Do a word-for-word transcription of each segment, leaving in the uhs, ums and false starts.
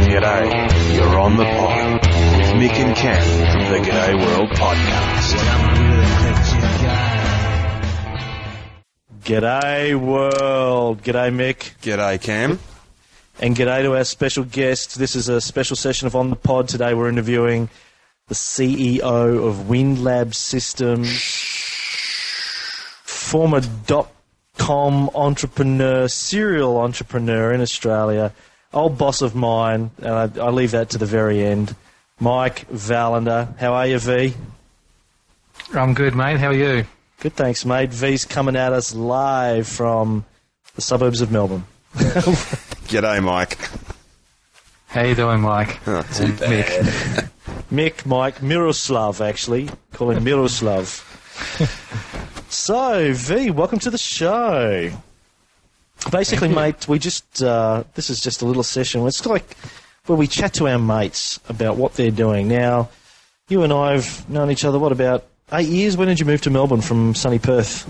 G'day, you're on the pod with Mick and Cam from the G'day World Podcast. G'day World. G'day Mick. G'day Cam. And g'day to our special guest. This is a special session of On the Pod. Today we're interviewing the C E O of WindLab Systems, former dot-com entrepreneur, serial entrepreneur in Australia, old boss of mine, and I, I leave that to the very end, Mike Vallander. How are you, V? I'm good, mate. How are you? Good, thanks, mate. V's coming at us live from the suburbs of Melbourne. G'day, Mike. How you doing, Mike? Oh, too bad. Mick. Mick, Mike, Miroslav, actually. Call him Miroslav. So, V, welcome to the show. Basically, mate, we just, uh, this is just a little session. It's like where we chat to our mates about what they're doing. Now, you and I have known each other, what, about eight years? When did you move to Melbourne from sunny Perth?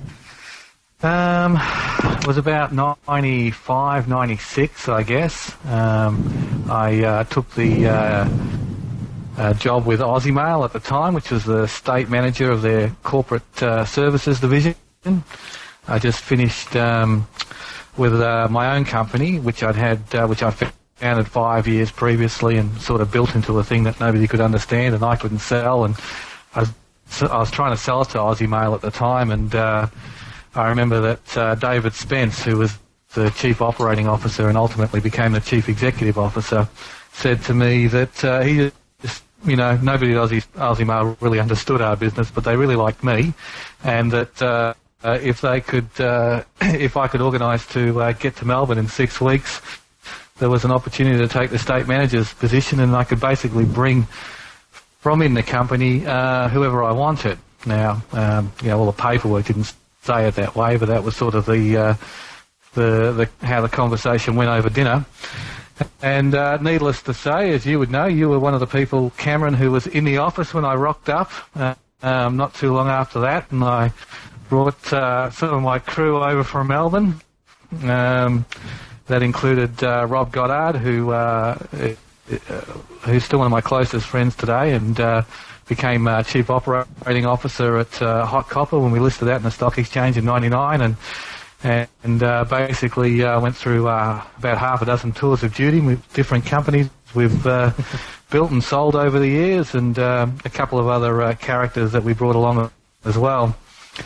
Um, it was about ninety-five, ninety-six, I guess. Um, I uh, took the uh, uh, job with Aussiemail at the time, which was the state manager of their corporate uh, services division. I just finished um, with uh, my own company, which I'd had, uh, which I founded five years previously, and sort of built into a thing that nobody could understand and I couldn't sell. And I was, I was trying to sell it to Aussiemail at the time, and uh, I remember that uh, David Spence, who was the chief operating officer and ultimately became the chief executive officer, said to me that uh, he just, you know, nobody at Aussie, Aussiemail really understood our business, but they really liked me, and that uh, uh, if they could, uh, if I could organise to uh, get to Melbourne in six weeks, there was an opportunity to take the state manager's position, and I could basically bring from in the company uh, whoever I wanted. Now, um, you know, all the paperwork didn't say it that way, but that was sort of the uh, the, the how the conversation went over dinner. And uh, needless to say, as you would know, you were one of the people, Cameron, who was in the office when I rocked up. Uh, um, not too long after that, and I brought uh, some of my crew over from Melbourne. Um, that included uh, Rob Goddard, who uh, who's still one of my closest friends today, and uh, became uh, Chief Operating Officer at uh, Hot Copper when we listed that in the stock exchange in ninety-nine, and and uh, basically uh, went through uh, about half a dozen tours of duty with different companies we've uh, built and sold over the years, and uh, a couple of other uh, characters that we brought along as well.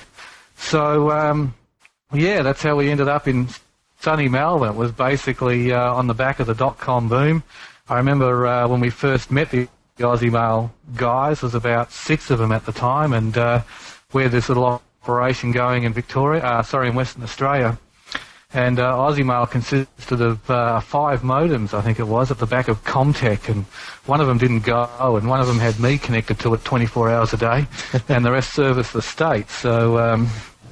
So, um, yeah, that's how we ended up in sunny Melbourne. It was basically uh, on the back of the dot-com boom. I remember uh, when we first met the The Aussiemail guys, was about six of them at the time, and uh, we had this little operation going in Victoria, uh, sorry, in Western Australia, and uh, Aussiemail consisted of uh, five modems, I think it was, at the back of Comtech, and one of them didn't go, and one of them had me connected to it twenty-four hours a day, and the rest serviced the state. So um,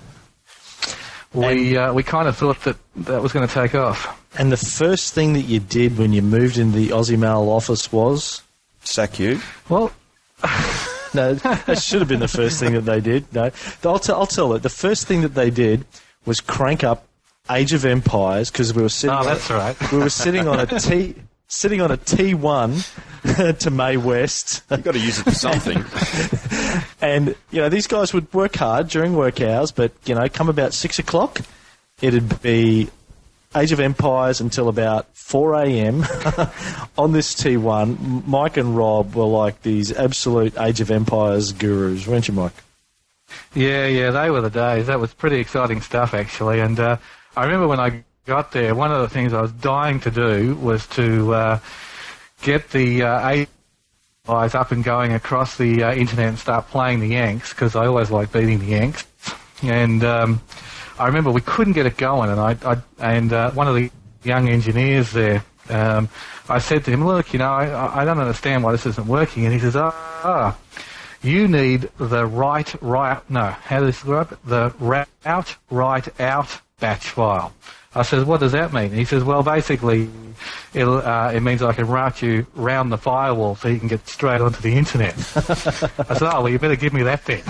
we uh, we kind of thought that that was going to take off. And the first thing that you did when you moved into the Aussiemail office was? Sack you? Well, no, that should have been the first thing that they did. No, I'll, t- I'll tell it. The first thing that they did was crank up Age of Empires, because we were sitting. Oh, on that's a, right. We were sitting on a T, sitting on a T one to Mae West. You've got to use it for something. And you know, these guys would work hard during work hours, but you know, come about six o'clock, it'd be Age of Empires until about four a.m. on this T one. Mike and Rob were like these absolute Age of Empires gurus, weren't you, Mike? Yeah, yeah, they were the days. That was pretty exciting stuff, actually. And uh, I remember when I got there, one of the things I was dying to do was to uh, get the uh, Age of Empires up and going across the uh, internet and start playing the Yanks, because I always liked beating the Yanks. And Um, I remember we couldn't get it going, and I, I and uh, one of the young engineers there, um, I said to him, "Look, you know, I, I don't understand why this isn't working." And he says, "Ah, oh, you need the right, right, no, how do you describe it? The route, right, out batch file." I says, "What does that mean?" And he says, "Well, basically, it'll, uh, it means I can route you round the firewall so you can get straight onto the internet." I said, "Oh, well, you better give me that then."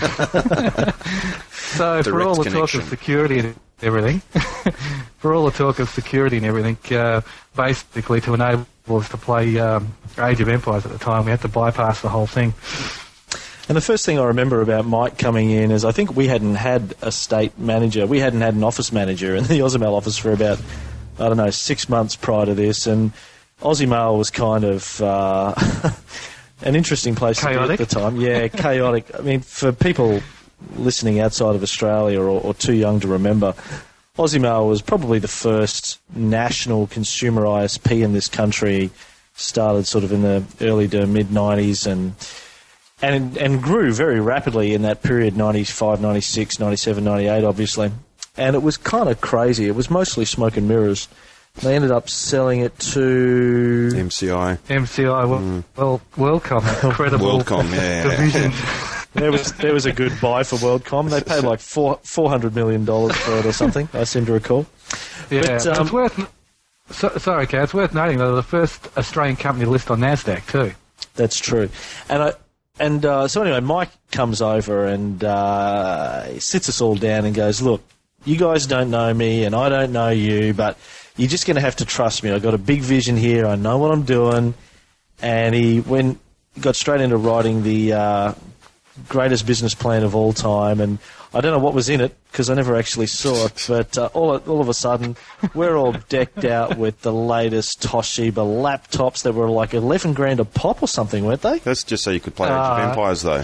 So Direct for all the connection. talk of security and everything, for all the talk of security and everything, uh, basically to enable was to play um, Age of Empires at the time. We had to bypass the whole thing. And the first thing I remember about Mike coming in is I think we hadn't had a state manager. We hadn't had an office manager in the Aussiemail office for about, I don't know, six months prior to this. And Aussiemail was kind of uh, an interesting place chaotic. to be at the time. Yeah, chaotic. I mean, for people listening outside of Australia or, or too young to remember, Aussiemail was probably the first national consumer I S P in this country. Started sort of in the early to mid nineties and... And and grew very rapidly in that period, ninety-five, ninety-six, ninety-seven, ninety-eight, obviously. And it was kind of crazy. It was mostly smoke and mirrors. They ended up selling it to... M C I. M C I, well, mm. well WorldCom, incredible WorldCom, yeah. division. There was there was a good buy for WorldCom. They paid like four, $400 million dollars for it or something, I seem to recall. Yeah, but, um, it's worth... So, sorry, Kat, it's worth noting, though, they're the first Australian company to list on NASDAQ, too. That's true. And I... And uh, so anyway, Mike comes over and uh, he sits us all down and goes, look, you guys don't know me and I don't know you, but you're just going to have to trust me. I've got a big vision here. I know what I'm doing. And he went, got straight into writing the uh, greatest business plan of all time. And I don't know what was in it because I never actually saw it. But uh, all, all of a sudden, we're all decked out with the latest Toshiba laptops that were like eleven grand a pop or something, weren't they? That's just so you could play Age of Uh, Empires, though.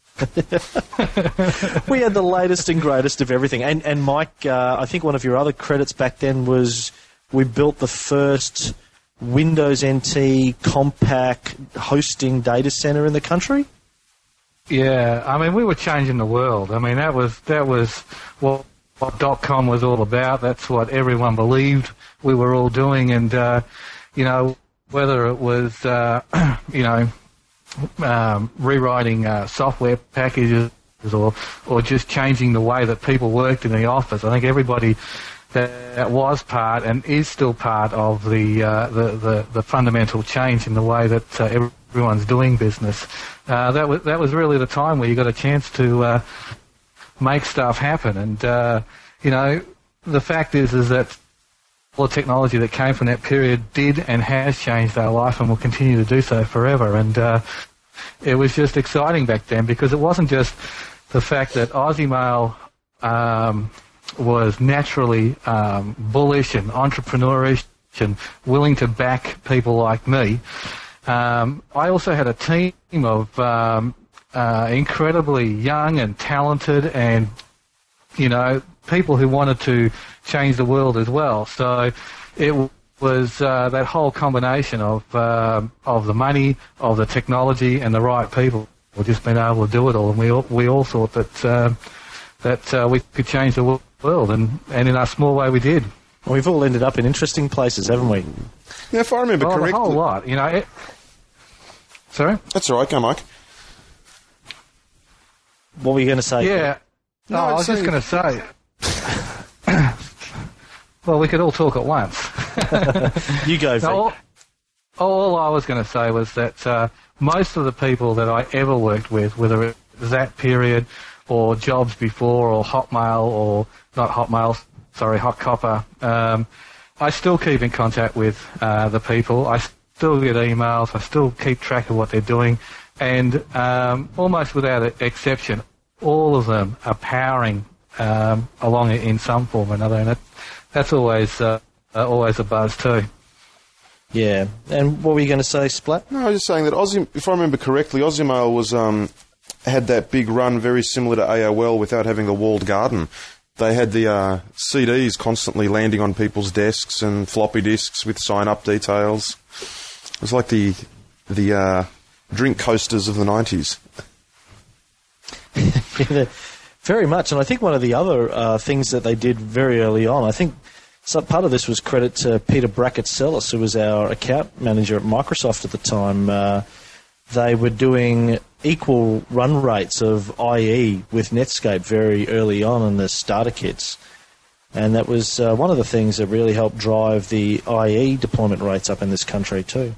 We had the latest and greatest of everything. And, and Mike, uh, I think one of your other credits back then was we built the first Windows N T compact hosting data center in the country. Yeah, I mean, we were changing the world. I mean, that was that was what, what dot-com was all about. That's what everyone believed we were all doing. And, uh, you know, whether it was, uh, you know, um, rewriting uh, software packages or or just changing the way that people worked in the office, I think everybody that, that was part and is still part of the, uh, the, the, the fundamental change in the way that uh, every everyone's doing business. Uh, that was that was really the time where you got a chance to uh, make stuff happen. And uh, you know, the fact is is that all the technology that came from that period did and has changed our life and will continue to do so forever. And uh, it was just exciting back then because it wasn't just the fact that Aussiemail um, was naturally um, bullish and entrepreneurish and willing to back people like me. Um, I also had a team of um, uh, incredibly young and talented and, you know, people who wanted to change the world as well. So it was uh, that whole combination of uh, of the money, of the technology, and the right people. We've just been able to do it all, and we all, we all thought that uh, that uh, we could change the world, and, and in our small way we did. We've all ended up in interesting places, haven't we? Yeah, if I remember well, correctly... a whole lot, you know. It, sorry? That's all right, go Mike. What were you going to say? Yeah. No, No, I was saying- just going to say... well, we could all talk at once. You go, Vic. No, all, all I was going to say was that uh, most of the people that I ever worked with, whether it was that period or jobs before or Hotmail or... Not Hotmail, sorry, Hot Copper... Um, I still keep in contact with uh, the people. I still get emails. I still keep track of what they're doing. And um, almost without exception, all of them are powering um, along in some form or another. And it, that's always uh, uh, always a buzz too. Yeah. And what were you going to say, Splat? No, I was just saying that Aussie, if I remember correctly, Aussiemail was um, had that big run very similar to A O L without having the walled garden. They had the uh, C Ds constantly landing on people's desks and floppy disks with sign-up details. It was like the the uh, drink coasters of the nineties. Yeah, very much. And I think one of the other uh, things that they did very early on, I think some part of this was credit to Peter Brackett-Sellis, who was our account manager at Microsoft at the time. Uh, they were doing equal run rates of I E with Netscape very early on in the starter kits. And that was uh, one of the things that really helped drive the I E deployment rates up in this country too.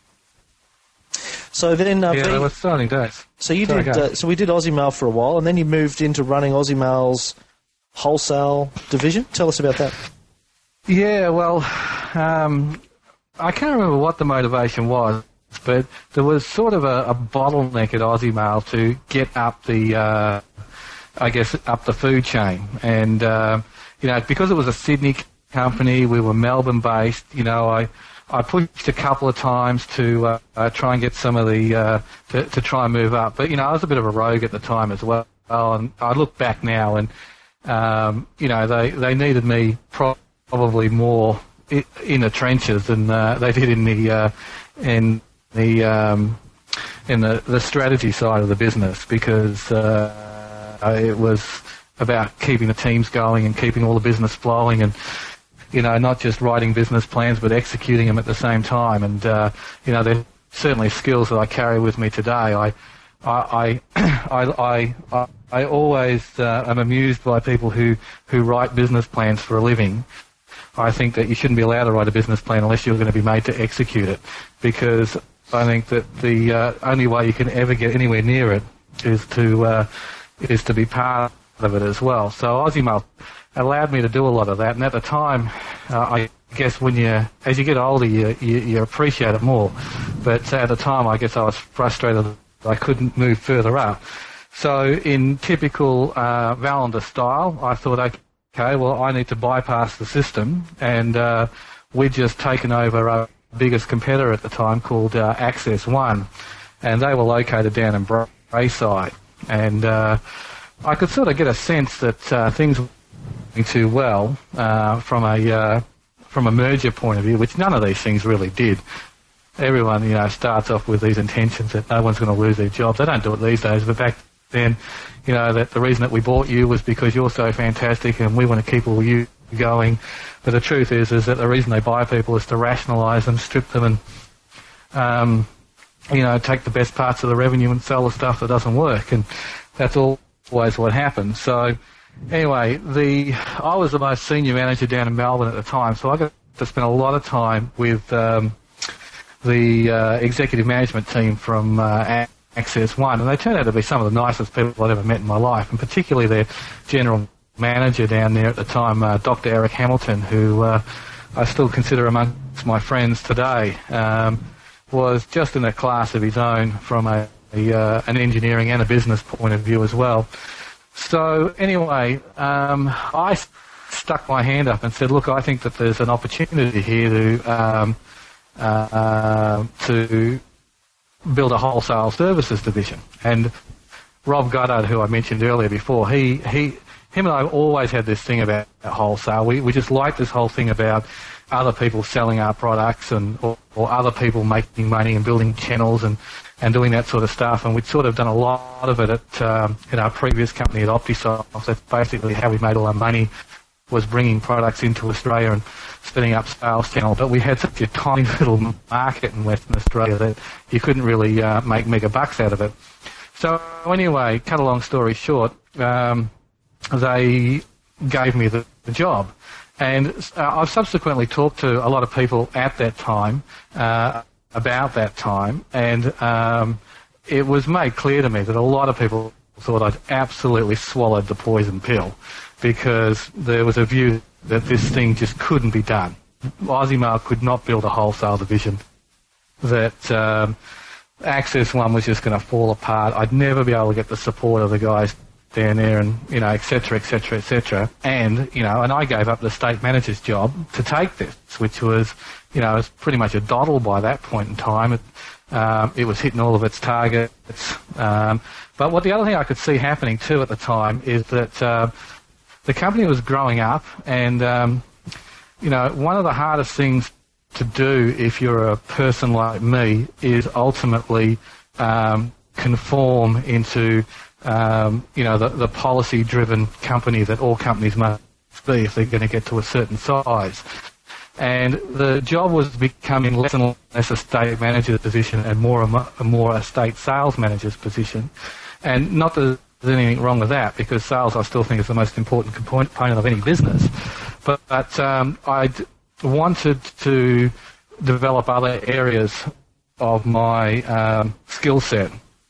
So then, uh, Yeah, B- they were starting days. so you Sorry, did. go. Uh, so we did Aussiemail for a while, and then you moved into running Aussiemail's wholesale division. Tell us about that. Yeah, well, um, I can't remember what the motivation was, but there was sort of a, a bottleneck at Aussie Mail to get up the, uh, I guess, up the food chain. And, uh, you know, because it was a Sydney company, we were Melbourne-based, you know, I, I pushed a couple of times to uh, uh, try and get some of the, uh, to, to try and move up. But, you know, I was a bit of a rogue at the time as well. And I look back now and, um, you know, they, they needed me probably more in the trenches than uh, they did in the, uh, in the, um, in the, the strategy side of the business, because uh, it was about keeping the teams going and keeping all the business flowing and, you know, not just writing business plans, but executing them at the same time. And, uh, you know, they're certainly skills that I carry with me today. I, I, I, I, I, I always uh, am amused by people who, who write business plans for a living. I think that you shouldn't be allowed to write a business plan unless you're going to be made to execute it, because I think that the uh, only way you can ever get anywhere near it is to, uh, is to be part of it as well. So Aussie Mail allowed me to do a lot of that, and at the time, uh, I guess when you, as you get older, you, you, you appreciate it more. But at the time, I guess I was frustrated that I couldn't move further up. So in typical uh, Vallender style, I thought, okay, well, I need to bypass the system, and uh, we'd just taken over our biggest competitor at the time called uh, Access One, and they were located down in Brayside. And uh, I could sort of get a sense that uh, things were going too well uh, from a uh, from a merger point of view, which none of these things really did. Everyone, you know, starts off with these intentions that no one's going to lose their job. They don't do it these days, but back then, you know, that the reason that we bought you was because you're so fantastic and we want to keep all you going. But the truth is, is that the reason they buy people is to rationalise them, strip them, and um, you know, take the best parts of the revenue and sell the stuff that doesn't work. And that's always what happens. So anyway, the I was the most senior manager down in Melbourne at the time, so I got to spend a lot of time with um, the uh, executive management team from uh, Access One, and they turned out to be some of the nicest people I'd ever met in my life, and particularly their general manager down there at the time, uh, Doctor Eric Hamilton, who uh, I still consider amongst my friends today, um, was just in a class of his own from a, a uh, an engineering and a business point of view as well. So anyway, um, I stuck my hand up and said, look, I think that there's an opportunity here to um, uh, to build a wholesale services division. And Rob Goddard, who I mentioned earlier before, he, he, him and I always had this thing about wholesale. We, we just liked this whole thing about other people selling our products and, or, or other people making money and building channels and, and doing that sort of stuff. And we'd sort of done a lot of it at, um, in our previous company at Optisoft. That's basically how we made all our money, was bringing products into Australia and spinning up sales channel. But we had such a tiny little market in Western Australia that you couldn't really uh, make mega bucks out of it. So anyway, cut a long story short, um, they gave me the, the job. And uh, I've subsequently talked to a lot of people at that time uh, about that time, and um, it was made clear to me that a lot of people thought I'd absolutely swallowed the poison pill, because there was a view that this thing just couldn't be done. Aussie Mail could not build a wholesale division, that um, Access One was just going to fall apart. I'd never be able to get the support of the guys down there, and, you know, et cetera, et cetera, et cetera. And, you know, and I gave up the state manager's job to take this, which was, you know, it was pretty much a doddle by that point in time. It, um, it was hitting all of its targets. Um, but what the other thing I could see happening too at the time is that uh, the company was growing up, and, um, you know, one of the hardest things to do if you're a person like me is ultimately um, conform into Um, you know, the, the policy-driven company that all companies must be if they're going to get to a certain size. And the job was becoming less and less a state manager's position and more and more a state sales manager's position. And not that there's anything wrong with that, because sales I still think is the most important component of any business. But, but um, I wanted to develop other areas of my um, skill set.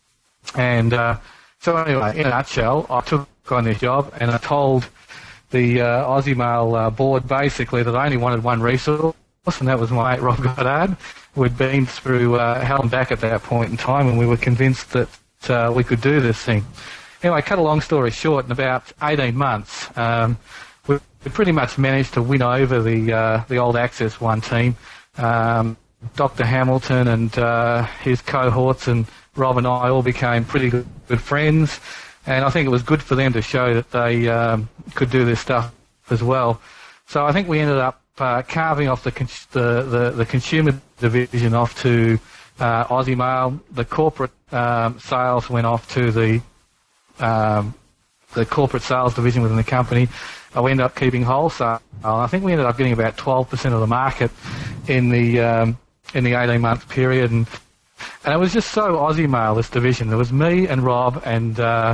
And uh, So anyway, in a nutshell, I took on this job, and I told the uh, Aussie Mail uh, board basically that I only wanted one resource, and that was my mate Rob Goddard. We'd been through uh, hell and back at that point in time, and we were convinced that uh, we could do this thing. Anyway, cut a long story short, in about eighteen months, um, we, we pretty much managed to win over the uh, the old Access One team. Um, Doctor Hamilton and uh, his cohorts and Rob and I all became pretty good, good friends, and I think it was good for them to show that they um, could do this stuff as well. So I think we ended up uh, carving off the, cons- the, the, the consumer division off to uh, Aussie Mail. The corporate um, sales went off to the um, the corporate sales division within the company. I ended up keeping wholesale. I think we ended up getting about twelve percent of the market in the um, in the eighteen month period, and and it was just so Aussie Mail, this division. There was me and Rob and uh,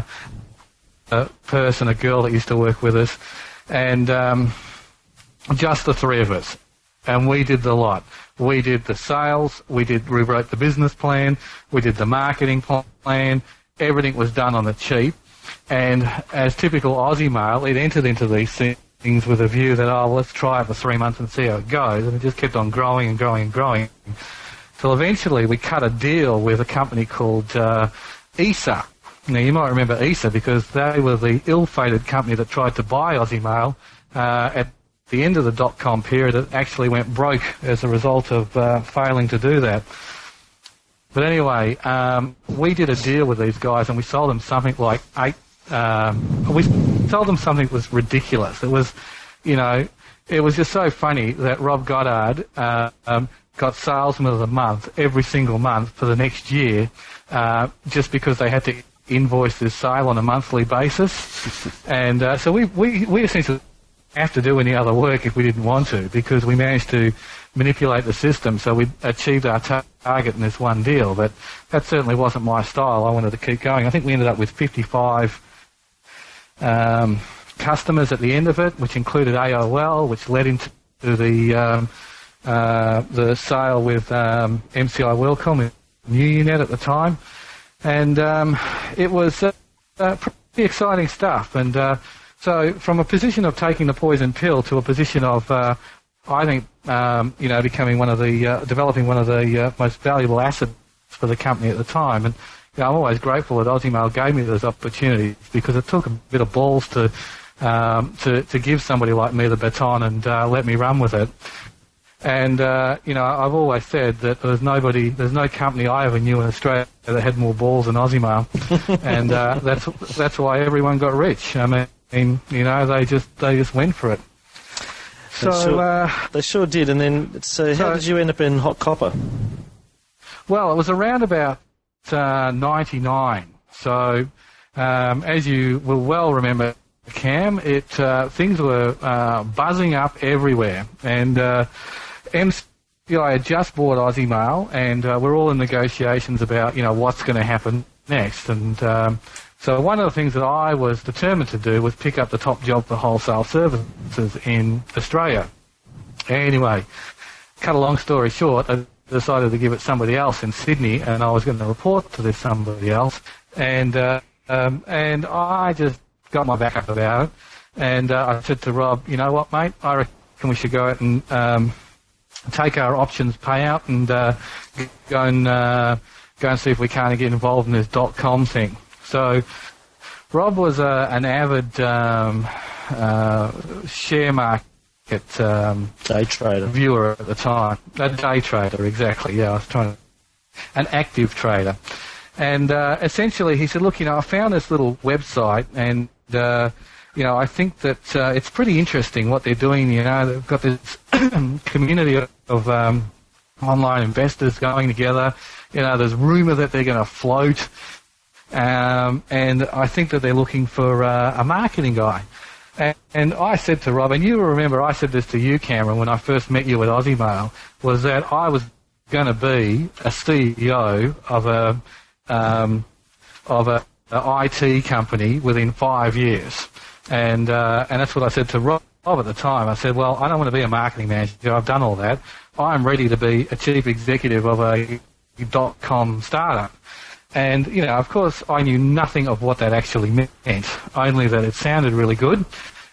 a person, a girl that used to work with us, and um, just the three of us, and we did the lot. We did the sales, we did we wrote the business plan, we did the marketing plan. Everything was done on the cheap, and as typical Aussie Mail, it entered into these things with a view that, oh, let's try it for three months and see how it goes, and it just kept on growing and growing and growing. So eventually we cut a deal with a company called uh, E S A. Now, you might remember E S A because they were the ill-fated company that tried to buy Aussie Mail uh, at the end of the dot-com period. It actually went broke as a result of uh, failing to do that. But anyway, um, we did a deal with these guys, and we sold them something like eight. Um, we sold them something that was ridiculous. It was, you know, it was just so funny that Rob Goddard uh, um, got Salesman of the Month every single month for the next year, uh, just because they had to invoice this sale on a monthly basis. And uh, so we, we we essentially have to do any other work if we didn't want to, because we managed to manipulate the system so we achieved our tar- target in this one deal. But that certainly wasn't my style. I wanted to keep going. I think we ended up with fifty-five um, customers at the end of it, which included A O L, which led into the um, uh, the sale with um, M C I WorldCom, UNet at the time. And um, it was uh, uh, pretty exciting stuff. And uh, so from a position of taking the poison pill to a position of, uh, I think, um, you know, becoming one of the, uh, developing one of the uh, most valuable assets for the company at the time. And you know, I'm always grateful that Aussie Mail gave me those opportunities, because it took a bit of balls to um, to, to give somebody like me the baton and uh, let me run with it. And, uh, you know, I've always said that there's nobody, there's no company I ever knew in Australia that had more balls than Aussie Mail. And uh, that's that's why everyone got rich. I mean, you know, they just they just went for it. So they sure, uh, they sure did. And then, so how so, did you end up in Hot Copper? Well, it was around about uh, ninety-nine. So, um, as you will well remember, Cam, it uh, things were uh, buzzing up everywhere, and uh, M C I had just bought Aussie Mail, and uh, we're all in negotiations about, you know, what's going to happen next. And um, so one of the things that I was determined to do was pick up the top job for wholesale services in Australia. Anyway, cut a long story short, I decided to give it somebody else in Sydney, and I was going to report to this somebody else, and uh, um, and I just got my back up about it, and uh, I said to Rob, you know what, mate, I reckon we should go out and um, take our options payout and uh, go and uh, go and see if we can't get involved in this dot-com thing. So Rob was uh, an avid um, uh, share market um, day trader viewer at the time. A day trader, exactly. Yeah, I was trying to an active trader. And uh, essentially, he said, "Look, you know, I found this little website, and uh, you know, I think that uh, it's pretty interesting what they're doing. You know, they've got this community of, of um, online investors going together. You know, there's rumour that they're going to float, um, and I think that they're looking for uh, a marketing guy." And, and I said to Rob, and you remember, I said this to you, Cameron, when I first met you at Aussie Mail, was that I was going to be a C E O of a Um, of a, a I T company within five years, and uh, and that's what I said to Rob at the time. I said, well, I don't want to be a marketing manager. I've done all that. I'm ready to be a chief executive of a dot-com startup. And, you know, of course, I knew nothing of what that actually meant, only that it sounded really good,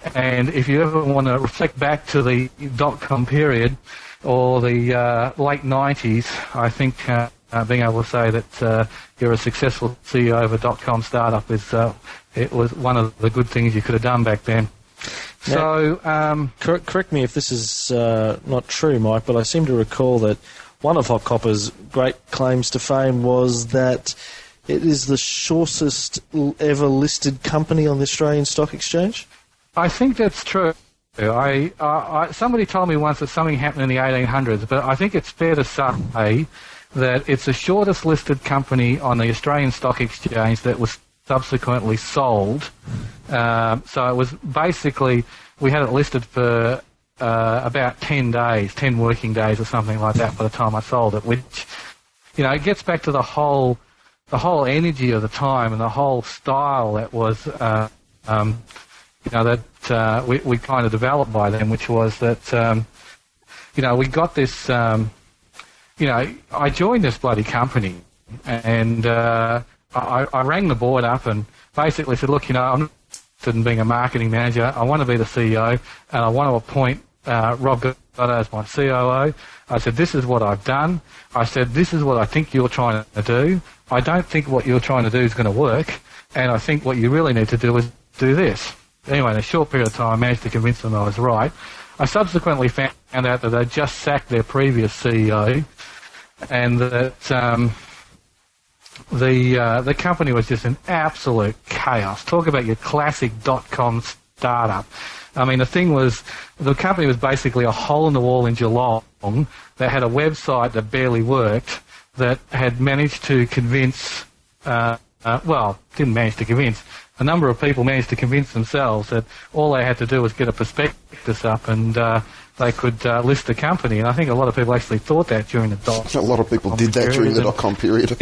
And if you ever want to reflect back to the dot-com period or the uh, late nineties, I think uh, uh, being able to say that uh, you're a successful C E O of a dot-com startup is uh, it was one of the good things you could have done back then. Now, so, um, correct, correct me if this is uh, not true, Mike, but I seem to recall that one of Hot Copper's great claims to fame was that it is the shortest ever listed company on the Australian Stock Exchange. I think that's true. I, uh, I somebody told me once that something happened in the eighteen hundreds, but I think it's fair to say that it's the shortest listed company on the Australian Stock Exchange that was subsequently sold. Um, so it was basically, we had it listed for uh, about ten days, ten working days or something like that by the time I sold it, which, you know, it gets back to the whole, the whole energy of the time and the whole style that was, uh, um, you know, that uh, we, we kind of developed by then, which was that, um, you know, we got this, um, you know, I joined this bloody company and uh, I, I rang the board up and basically said, look, you know, I'm not interested in being a marketing manager. I want to be the C E O and I want to appoint uh, Rob Gatto as my C O O. I said, this is what I've done. I said, this is what I think you're trying to do. I don't think what you're trying to do is going to work, and I think what you really need to do is do this. Anyway, in a short period of time, I managed to convince them I was right. I subsequently found out that they'd just sacked their previous C E O and that um, the uh, the company was just an absolute chaos. Talk about your classic dot-com startup. I mean, the thing was, the company was basically a hole in the wall in Geelong that had a website that barely worked, that had managed to convince, uh, uh, well, didn't manage to convince, a number of people managed to convince themselves that all they had to do was get a prospectus up and uh, they could uh, list the company. And I think a lot of people actually thought that during the dot. A lot of people did that during the dot-com period.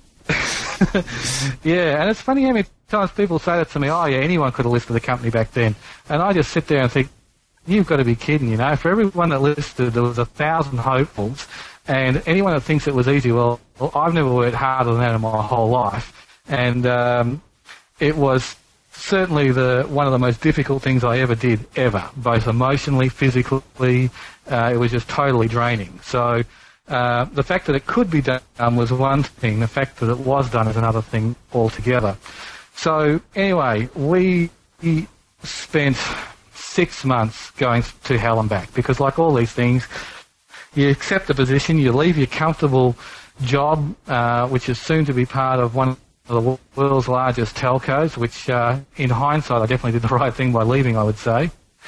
Yeah, and it's funny how many times people say that to me, oh yeah, anyone could have listed the company back then. And I just sit there and think, you've got to be kidding, you know. For everyone that listed, there was a thousand hopefuls. And anyone that thinks it was easy, well, well I've never worked harder than that in my whole life. And um, it was certainly the one of the most difficult things I ever did, ever, both emotionally, physically. Uh, it was just totally draining. So uh, the fact that it could be done was one thing. The fact that it was done is another thing altogether. So anyway, we spent six months going to hell and back because, like all these things, you accept the position, you leave your comfortable job, uh, which is soon to be part of one of the world's largest telcos, which uh, in hindsight I definitely did the right thing by leaving, I would say.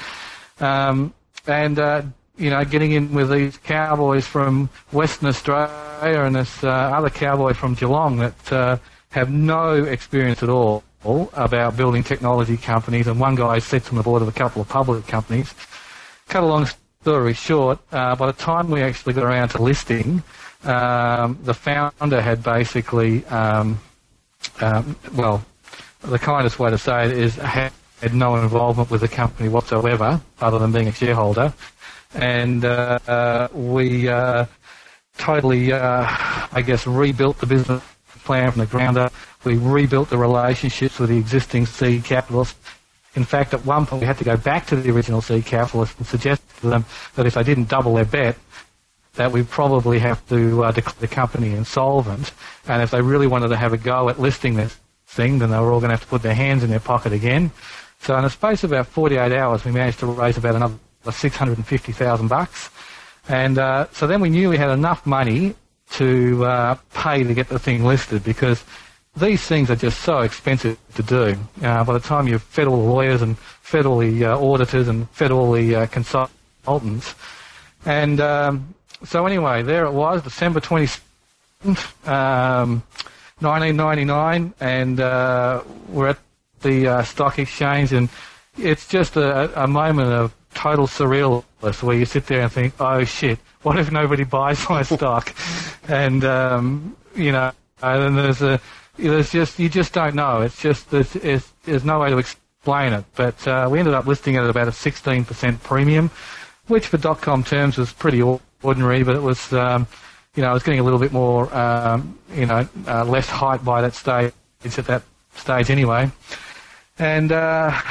Um, and, uh, you know, getting in with these cowboys from Western Australia and this uh, other cowboy from Geelong that uh, have no experience at all about building technology companies, and one guy sits on the board of a couple of public companies. Cut a long story short, uh, by the time we actually got around to listing, um, the founder had basically, um, um, well, the kindest way to say it is had, had no involvement with the company whatsoever, other than being a shareholder. And uh, uh, we uh, totally, uh, I guess, rebuilt the business plan from the ground up. We rebuilt the relationships with the existing seed capitalists. In fact, at one point we had to go back to the original seed capitalists and suggest to them that if they didn't double their bet, that we'd probably have to uh, declare the company insolvent. And if they really wanted to have a go at listing this thing, then they were all going to have to put their hands in their pocket again. So in a space of about forty-eight hours, we managed to raise about another six hundred fifty thousand bucks. And uh, so then we knew we had enough money to uh, pay to get the thing listed, because these things are just so expensive to do. Uh, by the time you've fed all the lawyers and fed all the uh, auditors and fed all the uh, consultants. And um, so anyway, there it was, December twenty-seventh, um, nineteen ninety-nine, and uh, we're at the uh, stock exchange, and it's just a, a moment of total surrealness where you sit there and think, oh shit, what if nobody buys my stock? And, um, you know, and there's a, there's just, you just don't know. It's just, there's, it's, there's no way to explain it. But uh, we ended up listing it at about a sixteen percent premium, which for dot-com terms was pretty ordinary, but it was, um, you know, it was getting a little bit more, um, you know, uh, less hype by that stage, at that stage anyway. And uh,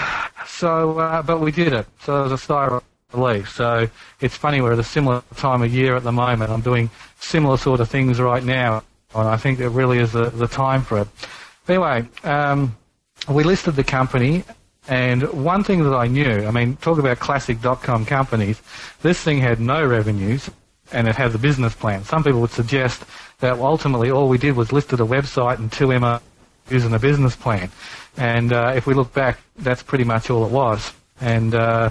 so, uh, but we did it. So it was a sigh of relief. So it's funny, we're at a similar time of year at the moment. I'm doing similar sort of things right now, and I think it really is the, the time for it. Anyway, um, we listed the company, and one thing that I knew, I mean, talk about classic dot-com companies, this thing had no revenues, and it has a business plan. Some people would suggest that ultimately all we did was listed a website and two M O Us and a business plan. And uh, if we look back, that's pretty much all it was. And uh,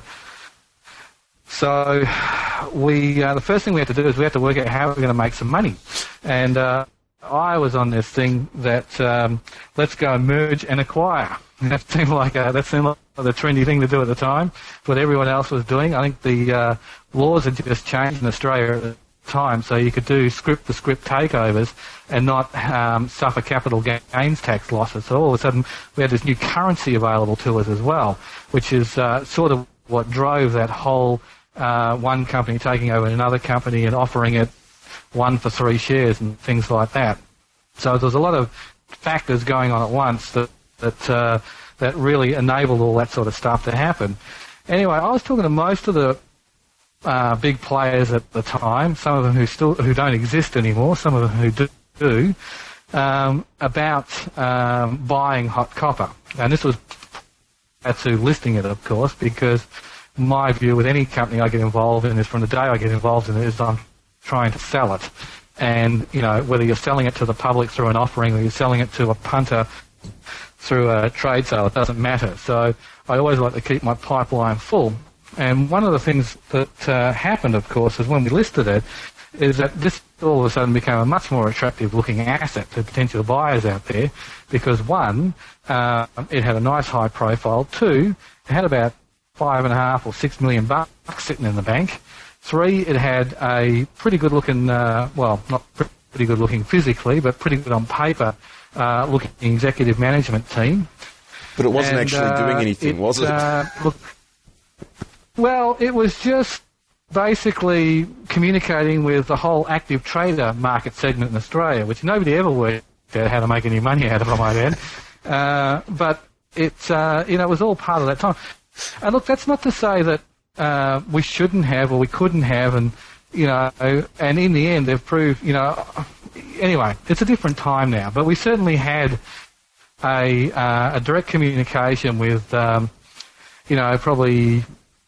so we, uh, the first thing we had to do is we had to work out how we're going to make some money. And uh, I was on this thing that um, let's go and merge and acquire. That seemed like a, that seemed like the trendy thing to do at the time. What everyone else was doing. I think the uh, laws had just changed in Australia at the time, so you could do script-to-script takeovers and not um, suffer capital gains tax losses. So all of a sudden we had this new currency available to us as well, which is uh, sort of what drove that whole uh, one company taking over another company and offering it one for three shares and things like that. So there was a lot of factors going on at once that that uh, that really enabled all that sort of stuff to happen. Anyway, I was talking to most of the uh, big players at the time, some of them who still who don't exist anymore, some of them who do, do um, about um, buying Hot Copper. And this was to listing it, of course, because my view with any company I get involved in is from the day I get involved in it is I'm trying to sell it. And, you know, whether you're selling it to the public through an offering or you're selling it to a punter through a trade sale, it doesn't matter. So I always like to keep my pipeline full. And one of the things that uh, happened, of course, is when we listed it, is that this all of a sudden became a much more attractive looking asset to potential buyers out there because, one, uh, it had a nice high profile. Two, it had about five and a half or six million bucks sitting in the bank. Three, it had a pretty good looking, uh, well, not pretty good looking physically, but pretty good on paper uh, looking executive management team. But it wasn't And, actually uh, doing anything, it, was it? Uh, look, well, it was just basically communicating with the whole active trader market segment in Australia, which nobody ever worked out how to make any money out of, I might add. Uh, but it, uh, you know, it was all part of that time. And look, that's not to say that uh, we shouldn't have or we couldn't have, and you know, and in the end they've proved, you know, anyway, it's a different time now. But we certainly had a uh, a direct communication with, um, you know, probably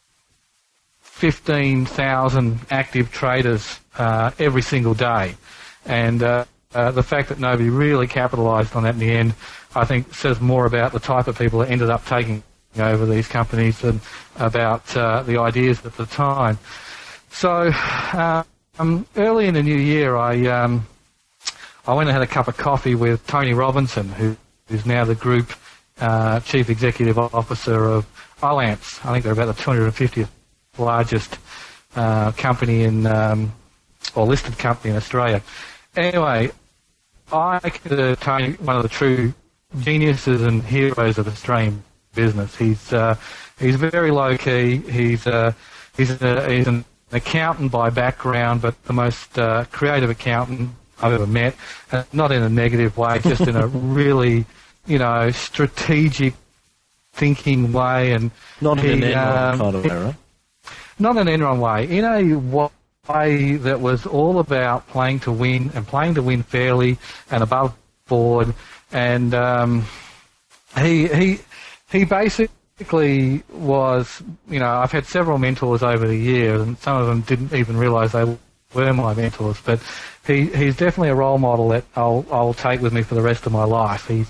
fifteen thousand active traders uh, every single day. And uh, uh, the fact that nobody really capitalised on that in the end, I think, says more about the type of people that ended up taking over these companies than about uh, the ideas at the time. So uh, um, early in the new year, I um, I went and had a cup of coffee with Tony Robinson, who is now the Group uh, Chief Executive Officer of O A M P S. I think they're about the two hundred fiftieth largest uh, company in, um, or listed company in Australia. Anyway, I consider Tony one of the true geniuses and heroes of Australian business. He's uh, he's very low key. He's uh, he's a, he's an accountant by background, but the most uh, creative accountant I've ever met. Uh, not in a negative way, just in a really, you know, strategic thinking way. And Not he, in an Enron um, kind of way, right? Not an Enron way. In a way that was all about playing to win and playing to win fairly and above board. And um, he he he basically was, you know, I've had several mentors over the years, and some of them didn't even realise they were my mentors. But he he's definitely a role model that I'll I'll take with me for the rest of my life. He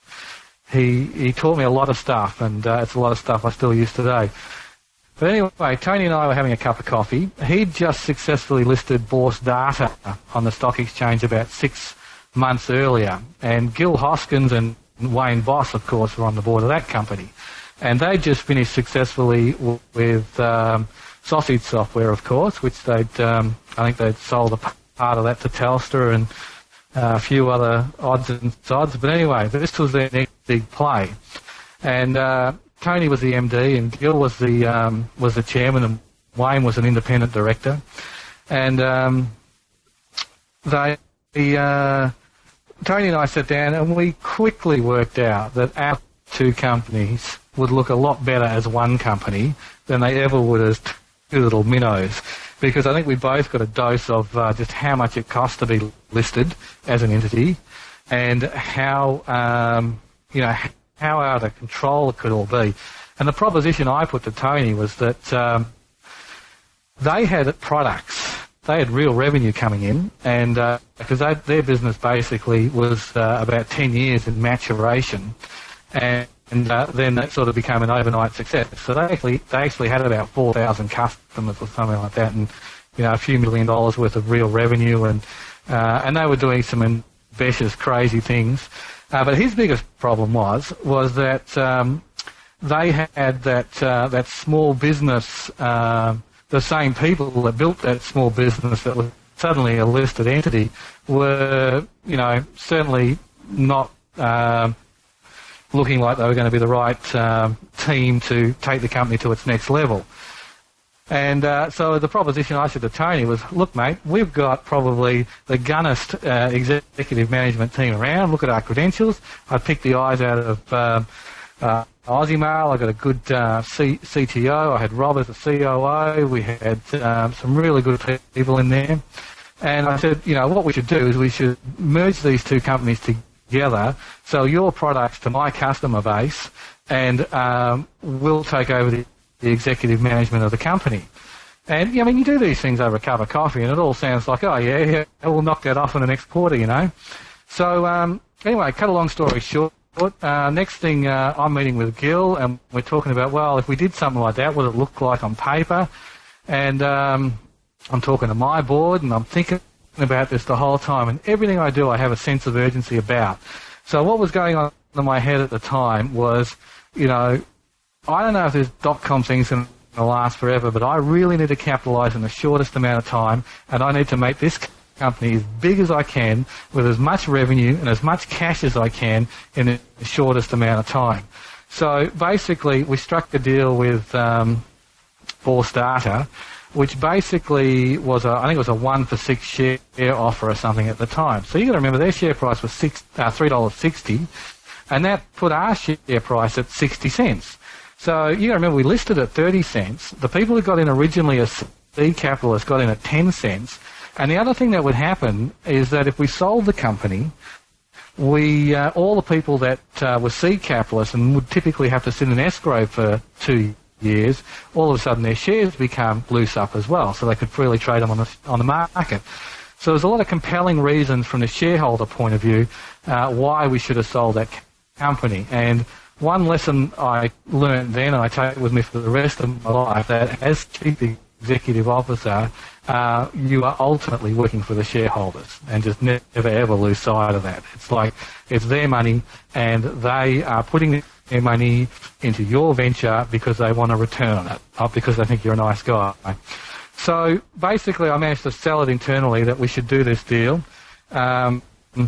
he he taught me a lot of stuff, and uh, it's a lot of stuff I still use today. But anyway, Tony and I were having a cup of coffee. He'd just successfully listed Bourse Data on the stock exchange about six months earlier. And Gil Hoskins and Wayne Boss, of course, were on the board of that company. And they just finished successfully w- with um, Sausage Software, of course, which they'd, um, I think they'd sold a p- part of that to Telstra and uh, a few other odds and sods. But anyway, this was their next big play. And uh, Tony was the M D, and Gil was the um, was the chairman, and Wayne was an independent director. And um, they, uh, Tony and I sat down, and we quickly worked out that our two companies would look a lot better as one company than they ever would as two little minnows. Because I think we both got a dose of uh, just how much it costs to be listed as an entity, and how um, you know how out of control it could all be. And the proposition I put to Tony was that um, they had products, they had real revenue coming in, and uh, because they, their business basically was uh, about ten years in maturation, and. And uh, then that sort of became an overnight success. So they actually they actually had about four thousand customers or something like that, and you know a few million dollars worth of real revenue, and uh, and they were doing some ambitious, crazy things. Uh, but his biggest problem was was that um, they had that uh, that small business, uh, the same people that built that small business that was suddenly a listed entity were you know certainly not. Uh, looking like they were going to be the right um, team to take the company to its next level. And uh, so the proposition I said to Tony was, look, mate, we've got probably the gunnest uh, executive management team around. Look at our credentials. I picked the eyes out of um, uh, Aussiemail. I got a good uh, C- CTO. I had Rob as the C O O. We had um, some really good people in there. And I said, you know, what we should do is we should merge these two companies together. together, sell your products to my customer base, and um, we'll take over the, the executive management of the company. And, I mean, you do these things over a cup of coffee, and it all sounds like, oh, yeah, yeah, we'll knock that off in the next quarter, you know. So, um, anyway, cut a long story short, uh, next thing, uh, I'm meeting with Gil, and we're talking about, well, if we did something like that, what would it look like on paper? And um, I'm talking to my board, and I'm thinking about this the whole time, and everything I do I have a sense of urgency about. So what was going on in my head at the time was, you know, I don't know if this dot-com thing's going to last forever, but I really need to capitalise in the shortest amount of time, and I need to make this company as big as I can with as much revenue and as much cash as I can in the shortest amount of time. So basically we struck a deal with um, Bourse Data, which basically was a, I think it was a one for six share offer or something at the time. So you got to remember their share price was six, uh, three dollars sixty, and that put our share price at sixty cents. So you got to remember we listed at thirty cents. The people who got in originally as seed capitalists got in at ten cents. And the other thing that would happen is that if we sold the company, we uh, all the people that uh, were seed capitalists and would typically have to sit in escrow for two years. years, all of a sudden their shares become loose up as well, so they could freely trade them on the, on the market. So there's a lot of compelling reasons from the shareholder point of view uh, why we should have sold that company. And one lesson I learned then, and I take it with me for the rest of my life, that as chief executive officer, uh, you are ultimately working for the shareholders, and just never ever lose sight of that. It's like it's their money, and they are putting their money into your venture because they want a return on it, not because they think you're a nice guy. So basically I managed to sell it internally that we should do this deal. Um,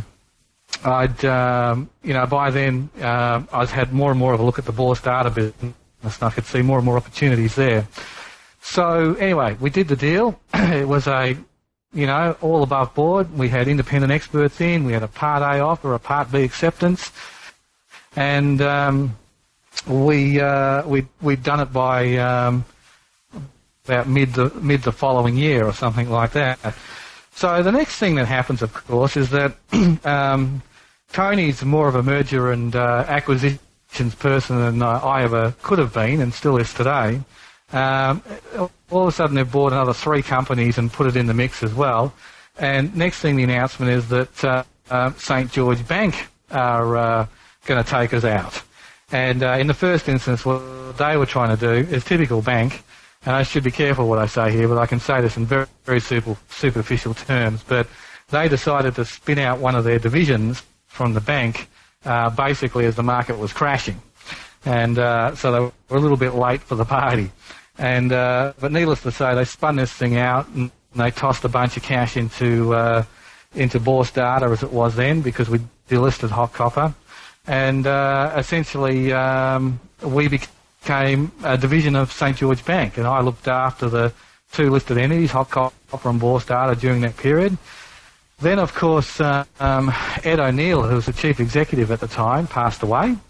I'd, um, you know, by then uh, I'd had more and more of a look at the Bourse Data business, and I could see more and more opportunities there. So anyway, we did the deal. It was a, you know, all above board. We had independent experts in. We had a Part A offer, a Part B acceptance. And um, we uh, we we'd done it by um, about mid the mid the following year or something like that. So the next thing that happens, of course, is that um, Tony's more of a merger and uh, acquisitions person than uh, I ever could have been, and still is today. Um, all of a sudden, they've bought another three companies and put it in the mix as well. And next thing, the announcement is that uh, uh, Saint George Bank are uh, going to take us out. And uh, in the first instance, what they were trying to do is typical bank, and I should be careful what I say here, but I can say this in very, very super, superficial terms, but they decided to spin out one of their divisions from the bank uh, basically as the market was crashing. And uh, so they were a little bit late for the party. And uh, but needless to say, they spun this thing out and they tossed a bunch of cash into uh, into Bourse Data as it was then, because we delisted Hot Copper. And uh, essentially um, we became a division of Saint George Bank, and I looked after the two listed entities, Hot Copper and Bourse Data, during that period. Then, of course, uh, um, Ed O'Neill, who was the chief executive at the time, passed away,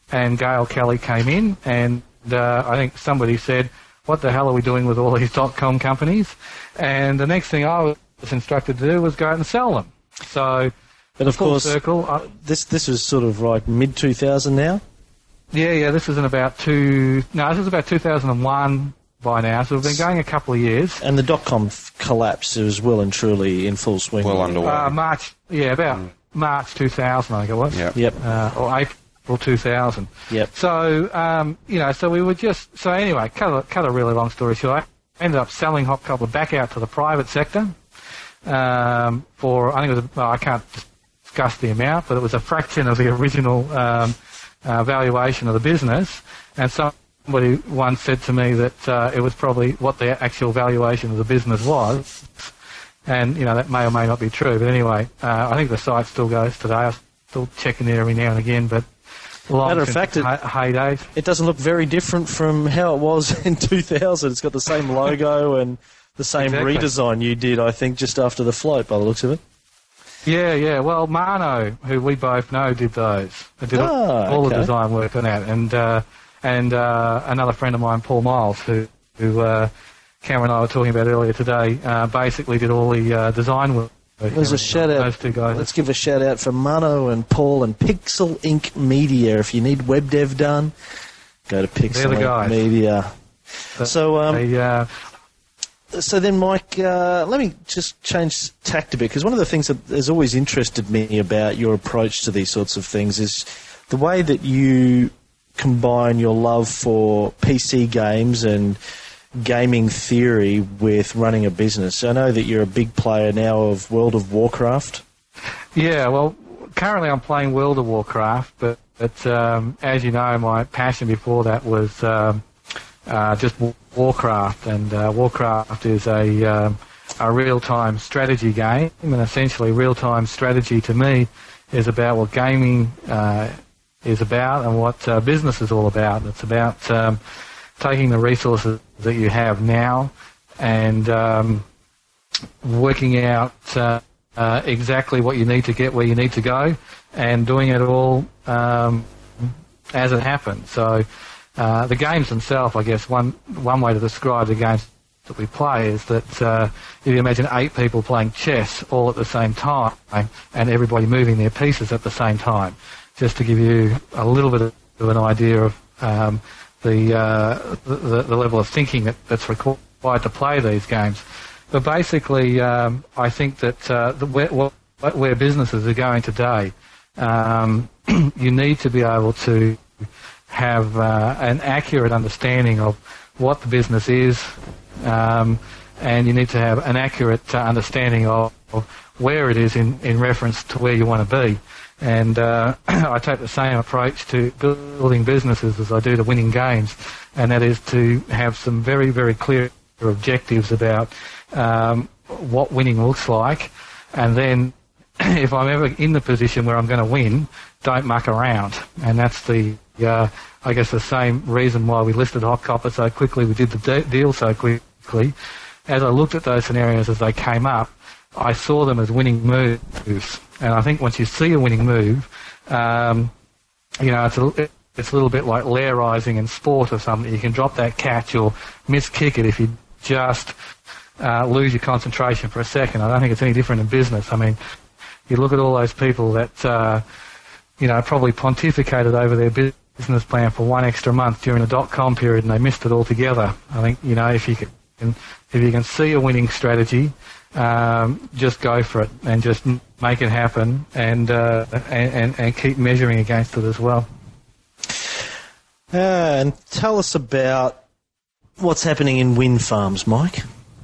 and Gail Kelly came in, and uh, I think somebody said, what the hell are we doing with all these dot-com companies? And the next thing I was instructed to do was go out and sell them. So, but of full course, circle, I, this this was sort of like mid two thousand now? Yeah, yeah, this is in about two... No, this is about two thousand one by now, so we've been going a couple of years. And the dot-com f- collapse was well and truly in full swing. Well underway. Uh, March, yeah, about mm. March two thousand, I think it was. Yep. Yep. Uh, or April two thousand. Yep. So, um, you know, so we were just... So anyway, cut a, cut a really long story short, I ended up selling Hot Cobbler back out to the private sector um, for, I think it was, well, I can't discuss the amount, but it was a fraction of the original um, uh, valuation of the business. And somebody once said to me that uh, it was probably what the actual valuation of the business was. And, you know, that may or may not be true. But anyway, uh, I think the site still goes today. I still check in there every now and again, but long Matter of fact, it, heydays. It doesn't look very different from how it was in two thousand. It's got the same logo and the same Exactly. redesign you did, I think, just after the float, by the looks of it. Yeah, yeah. Well, Mano, who we both know, did those. They did Ah, all okay. the design work on that. And uh, and uh, another friend of mine, Paul Miles, who, who uh, Cameron and I were talking about earlier today, uh, basically did all the uh, design work. There's a shout out. Those two guys. Let's give a shout out for Mano and Paul and Pixel Incorporated. Media. If you need web dev done, go to They're Pixel the Incorporated. guys. Media. But So, um, they, uh, so then, Mike, uh, let me just change tact a bit, because one of the things that has always interested me about your approach to these sorts of things is the way that you combine your love for P C games and gaming theory with running a business. I know that you're a big player now of World of Warcraft. Yeah, well, currently I'm playing World of Warcraft, but, but um, as you know, my passion before that was um, uh, just Warcraft, and uh, Warcraft is a, um, a real-time strategy game, and essentially real-time strategy to me is about what gaming uh, is about and what uh, business is all about. It's about um, taking the resources that you have now and um, working out uh, uh, exactly what you need to get where you need to go, and doing it all um, as it happens. So uh, the games themselves, I guess, one one way to describe the games that we play is that uh, if you imagine eight people playing chess all at the same time and everybody moving their pieces at the same time, just to give you a little bit of an idea of um, the, uh, the the level of thinking that, that's required to play these games. But basically, um, I think that uh, the, where, where businesses are going today, um, you need to be able to have uh, an accurate understanding of what the business is, um, and you need to have an accurate uh, understanding of, of where it is in, in reference to where you want to be. And uh, I take the same approach to building businesses as I do to winning games, and that is to have some very, very clear objectives about um, what winning looks like, and then if I'm ever in the position where I'm going to win, don't muck around. And that's the, uh, I guess, the same reason why we listed Hot Cobbler so quickly, we did the de- deal so quickly. As I looked at those scenarios as they came up, I saw them as winning moves. And I think once you see a winning move, um, you know, it's a, it's a little bit like lair-rising in sport or something. You can drop that catch or miss-kick it if you just uh, lose your concentration for a second. I don't think it's any different in business. I mean, you look at all those people that, uh, you know, probably pontificated over their business plan for one extra month during the dot-com period and they missed it altogether. I think, you know, if you can, if you can see a winning strategy, um, just go for it and just make it happen, and, uh, and, and, and keep measuring against it as well. Uh, and tell us about what's happening in wind farms, Mike.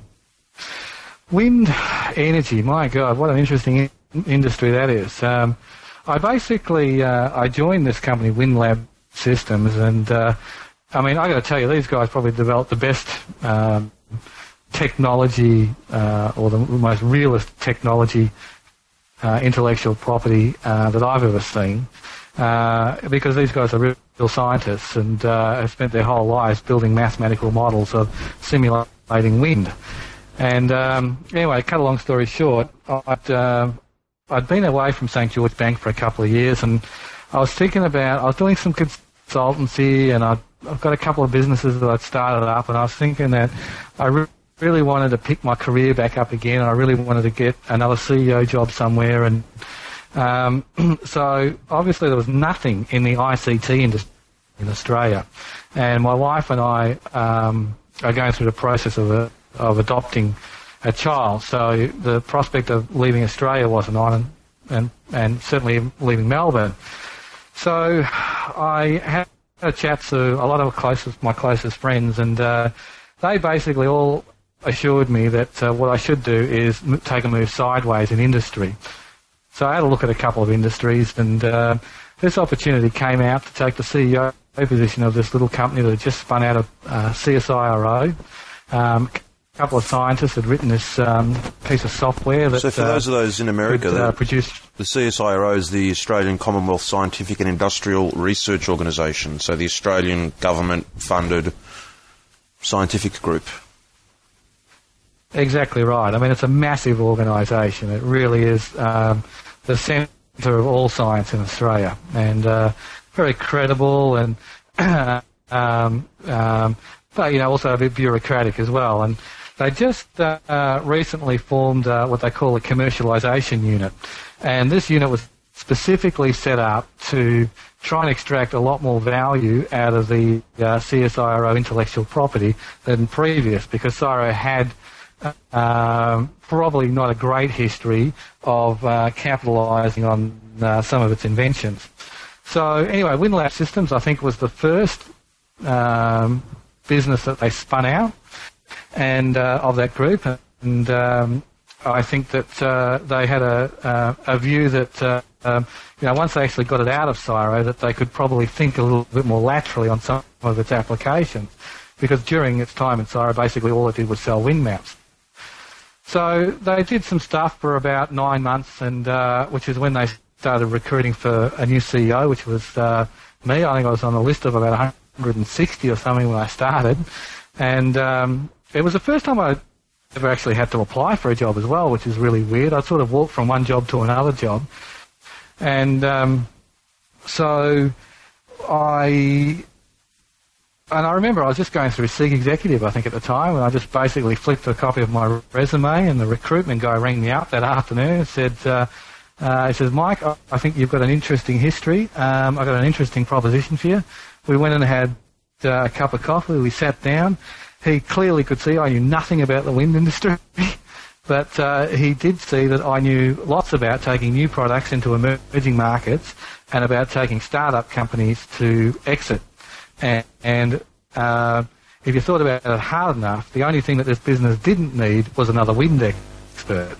Wind energy, my God, what an interesting in- industry that is. Um, I basically, uh, I joined this company, WindLab Systems, and, uh, I mean, I got to tell you, these guys probably developed the best um, technology, uh, or the most realist technology, uh, intellectual property uh, that I've ever seen, uh, because these guys are real, real scientists and uh, have spent their whole lives building mathematical models of simulating wind. And um, anyway, cut a long story short, I'd, uh, I'd been away from Saint George Bank for a couple of years, and I was thinking about, I was doing some consultancy, and I'd, I've got a couple of businesses that I'd started up, and I was thinking that I re- really wanted to pick my career back up again, and I really wanted to get another C E O job somewhere, and um, so obviously there was nothing in the I C T industry in Australia, and my wife and I um, are going through the process of a, of adopting a child, so the prospect of leaving Australia wasn't on, and and, and certainly leaving Melbourne. So I had a chat to a lot of closest, my closest friends, and uh, they basically all assured me that uh, what I should do is m- take a move sideways in industry. So I had a look at a couple of industries, and uh, this opportunity came out to take the C E O position of this little company that had just spun out of uh, C S I R O. Um, A couple of scientists had written this um, piece of software that. So, for uh, those of those in America, could, uh, the, produced the C S I R O is the Australian Commonwealth Scientific and Industrial Research Organisation, so the Australian government-funded scientific group. Exactly right. I mean, it's a massive organisation. It really is um, the centre of all science in Australia, and uh, very credible and. um, um, but, you know, also a bit bureaucratic as well. And they just uh, uh, recently formed uh, what they call a commercialisation unit. And this unit was specifically set up to try and extract a lot more value out of the uh, C S I R O intellectual property than previous, because C S I R O had uh, um, probably not a great history of uh, capitalising on uh, some of its inventions. So anyway, WinLab Systems, I think, was the first um, business that they spun out and uh, of that group, and um, I think that uh, they had a, uh, a view that uh, um, you know, once they actually got it out of C S I R O, that they could probably think a little bit more laterally on some of its applications, because during its time in C S I R O, basically all it did was sell wind maps. So they did some stuff for about nine months, and uh, which is when they started recruiting for a new C E O, which was uh, me. I think I was on the list of about one hundred sixty or something when I started, and um, it was the first time I ever actually had to apply for a job as well, which is really weird. I sort of walked from one job to another job, and um, so I and I remember I was just going through Seek Executive, I think, at the time, and I just basically flipped a copy of my resume, and the recruitment guy rang me up that afternoon and said. Uh, Uh, he says, Mike, I think you've got an interesting history. Um, I've got an interesting proposition for you. We went and had uh, a cup of coffee. We sat down. He clearly could see I knew nothing about the wind industry, but uh, he did see that I knew lots about taking new products into emerging markets and about taking startup companies to exit. And, and uh, if you thought about it hard enough, the only thing that this business didn't need was another wind expert.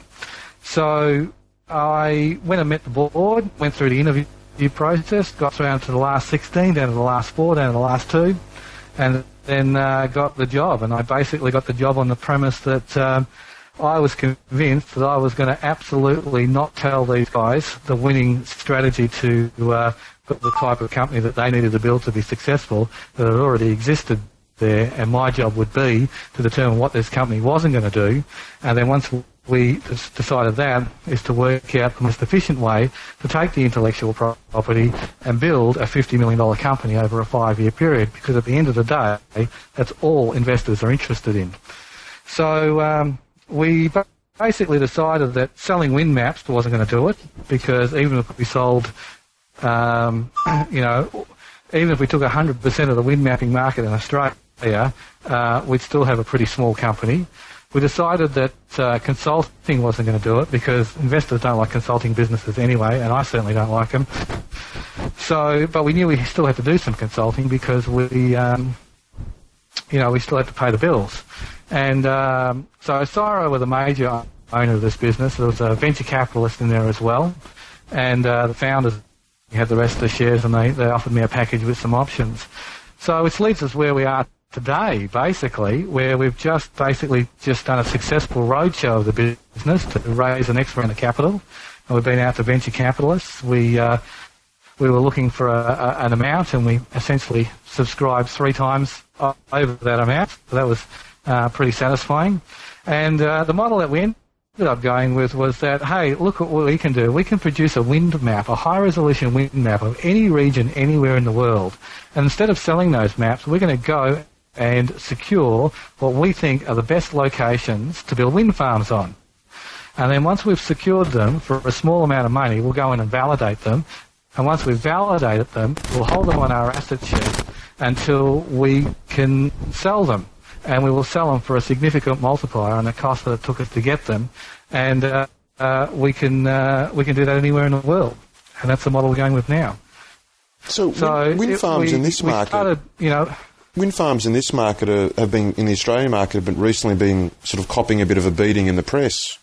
So I went and met the board, went through the interview process, got around to the last sixteen, down to the last four, down to the last two, and then uh, got the job. And I basically got the job on the premise that um, I was convinced that I was going to absolutely not tell these guys the winning strategy to uh, the type of company that they needed to build to be successful, that had already existed there, and my job would be to determine what this company wasn't going to do, and then once we decided that, is to work out the most efficient way to take the intellectual property and build a fifty million dollars company over a five-year period, because at the end of the day, that's all investors are interested in. So um, we basically decided that selling wind maps wasn't going to do it, because even if we sold, um, you know, even if we took one hundred percent of the wind mapping market in Australia, uh, we'd still have a pretty small company. We decided that uh, consulting wasn't going to do it, because investors don't like consulting businesses anyway, and I certainly don't like them. So, but we knew we still had to do some consulting, because we, um, you know, we still had to pay the bills. And um, so C S I R O were the major owner of this business. There was a venture capitalist in there as well, and uh, the founders had the rest of the shares, and they, they offered me a package with some options. So which leads us where we are today, basically, where we've just basically just done a successful roadshow of the business to raise the next round of capital. And we've been out to venture capitalists. We uh, we were looking for a, a, an amount, and we essentially subscribed three times over that amount. So that was uh, pretty satisfying. And uh, the model that we ended up going with was that, hey, look at what we can do. We can produce a wind map, a high-resolution wind map of any region anywhere in the world. And instead of selling those maps, we're going to go and secure what we think are the best locations to build wind farms on. And then once we've secured them for a small amount of money, we'll go in and validate them. And once we've validated them, we'll hold them on our asset sheet until we can sell them. And we will sell them for a significant multiplier on the cost that it took us to get them. And uh, uh, we can uh, we can do that anywhere in the world. And that's the model we're going with now. So, So wind, wind it- farms we- in this we market, started, you know, wind farms in this market are, have been in the Australian market have been recently been sort of copping a bit of a beating in the press.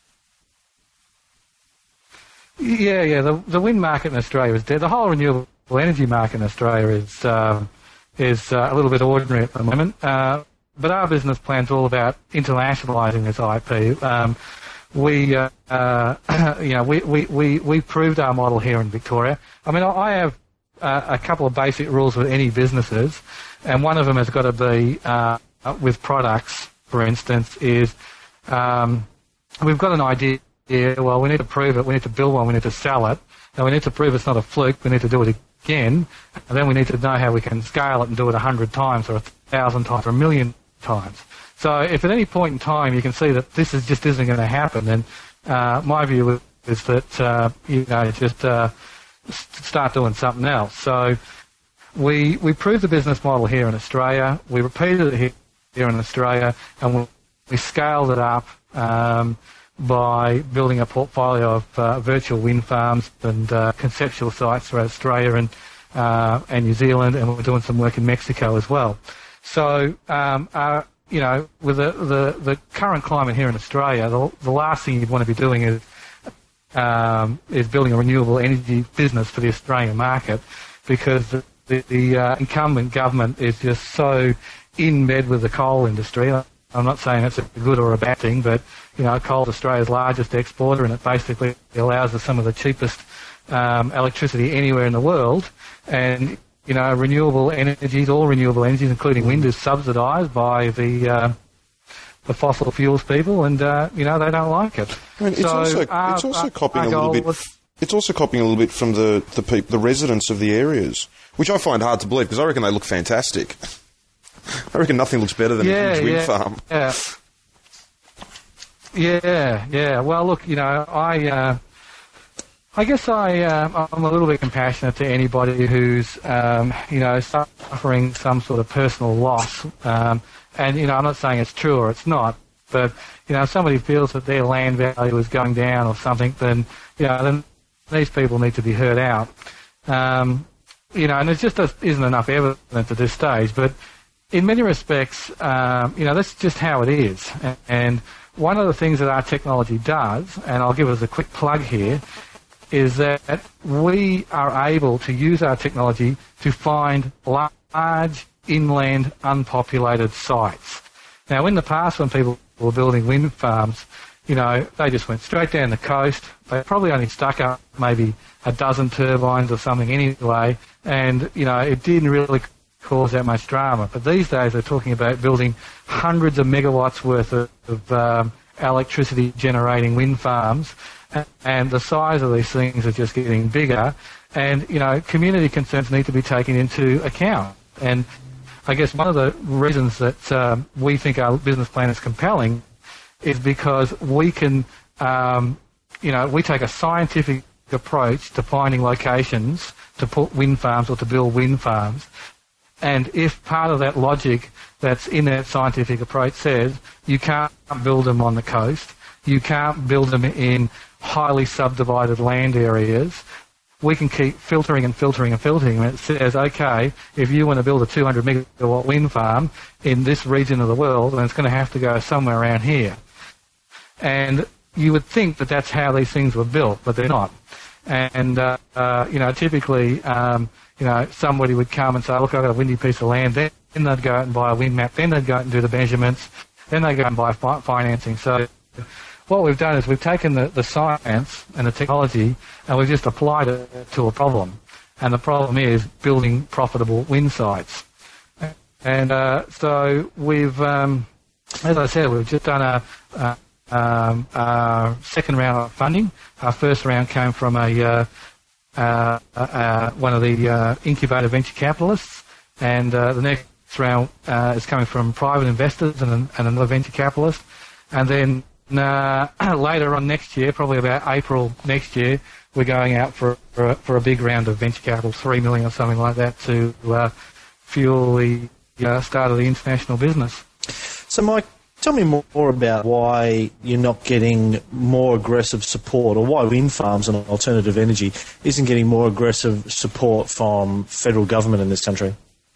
Yeah, yeah. The, the wind market in Australia is dead. The whole renewable energy market in Australia is um, is uh, a little bit ordinary at the moment. Uh, but our business plan's all about internationalising this I P. Um, we, uh, uh, you know, we, we, we, we proved our model here in Victoria. I mean, I have uh, a couple of basic rules with any businesses, and one of them has got to be uh, with products, for instance, is um, we've got an idea. Yeah, well, we need to prove it, we need to build one, we need to sell it, and we need to prove it's not a fluke, we need to do it again, and then we need to know how we can scale it and do it a hundred times or a thousand times or a million times. So if at any point in time you can see that this is just isn't going to happen, then uh, my view is that, uh, you know, just uh, start doing something else. So we we proved the business model here in Australia, we repeated it here, here in Australia, and we, we scaled it up um, by building a portfolio of uh, virtual wind farms and uh, conceptual sites throughout Australia and uh, and New Zealand, and we're doing some work in Mexico as well. So, um, uh, you know, with the, the, the current climate here in Australia, the, the last thing you'd want to be doing is um, is building a renewable energy business for the Australian market, because the, the, the uh, incumbent government is just so in bed with the coal industry. I'm not saying it's a good or a bad thing, but, you know, coal is Australia's largest exporter, and it basically allows us some of the cheapest um, electricity anywhere in the world. And, you know, renewable energies, all renewable energies, including wind, is subsidised by the uh, the fossil fuels people, and, uh, you know, they don't like it. I mean, it's so also our, it's also our, copying our a little bit. was, It's also copying a little bit from the the, peop, the residents of the areas, which I find hard to believe because I reckon they look fantastic. I reckon nothing looks better than yeah, a huge wind yeah, farm. Yeah. Yeah, yeah. Well, look, you know, I, uh, I guess I, uh, I'm a little bit compassionate to anybody who's, um, you know, suffering some sort of personal loss. Um, and, you know, I'm not saying it's true or it's not, but, you know, if somebody feels that their land value is going down or something, then, you know, then these people need to be heard out. Um, you know, and there just isn't enough evidence at this stage, but in many respects, um, you know, that's just how it is. And one of the things that our technology does, and I'll give us a quick plug here, is that we are able to use our technology to find large inland unpopulated sites. Now, in the past, when people were building wind farms, you know, they just went straight down the coast. They probably only stuck up maybe a dozen turbines or something anyway, and, you know, it didn't really cause that much drama. But these days they're talking about building hundreds of megawatts worth of, of um, electricity generating wind farms, and the size of these things are just getting bigger, and, you know, community concerns need to be taken into account. And I guess one of the reasons that um, we think our business plan is compelling is because we can, um, you know, we take a scientific approach to finding locations to put wind farms or to build wind farms. And if part of that logic that's in that scientific approach says you can't build them on the coast, you can't build them in highly subdivided land areas, we can keep filtering and filtering and filtering. And it says, okay, if you want to build a two hundred megawatt wind farm in this region of the world, then it's going to have to go somewhere around here. And you would think that that's how these things were built, but they're not. And, uh, uh, you know, typically, um, you know, somebody would come and say, look, I've got a windy piece of land. Then they'd go out and buy a wind map. Then they'd go out and do the measurements. Then they'd go out and buy fi- financing. So what we've done is we've taken the, the science and the technology and we've just applied it to a problem. And the problem is building profitable wind sites. And uh, so we've, um, as I said, we've just done a, a um, our second round of funding. Our first round came from a uh, uh, uh, one of the uh, incubator venture capitalists, and uh, the next round uh, is coming from private investors and, and another venture capitalist. And then uh, later on next year, probably about April next year, we're going out for for a, for a big round of venture capital, three million or something like that, to uh, fuel the uh, start of the international business. So, Mike, tell me more about why you're not getting more aggressive support, or why wind farms and alternative energy isn't getting more aggressive support from federal government in this country.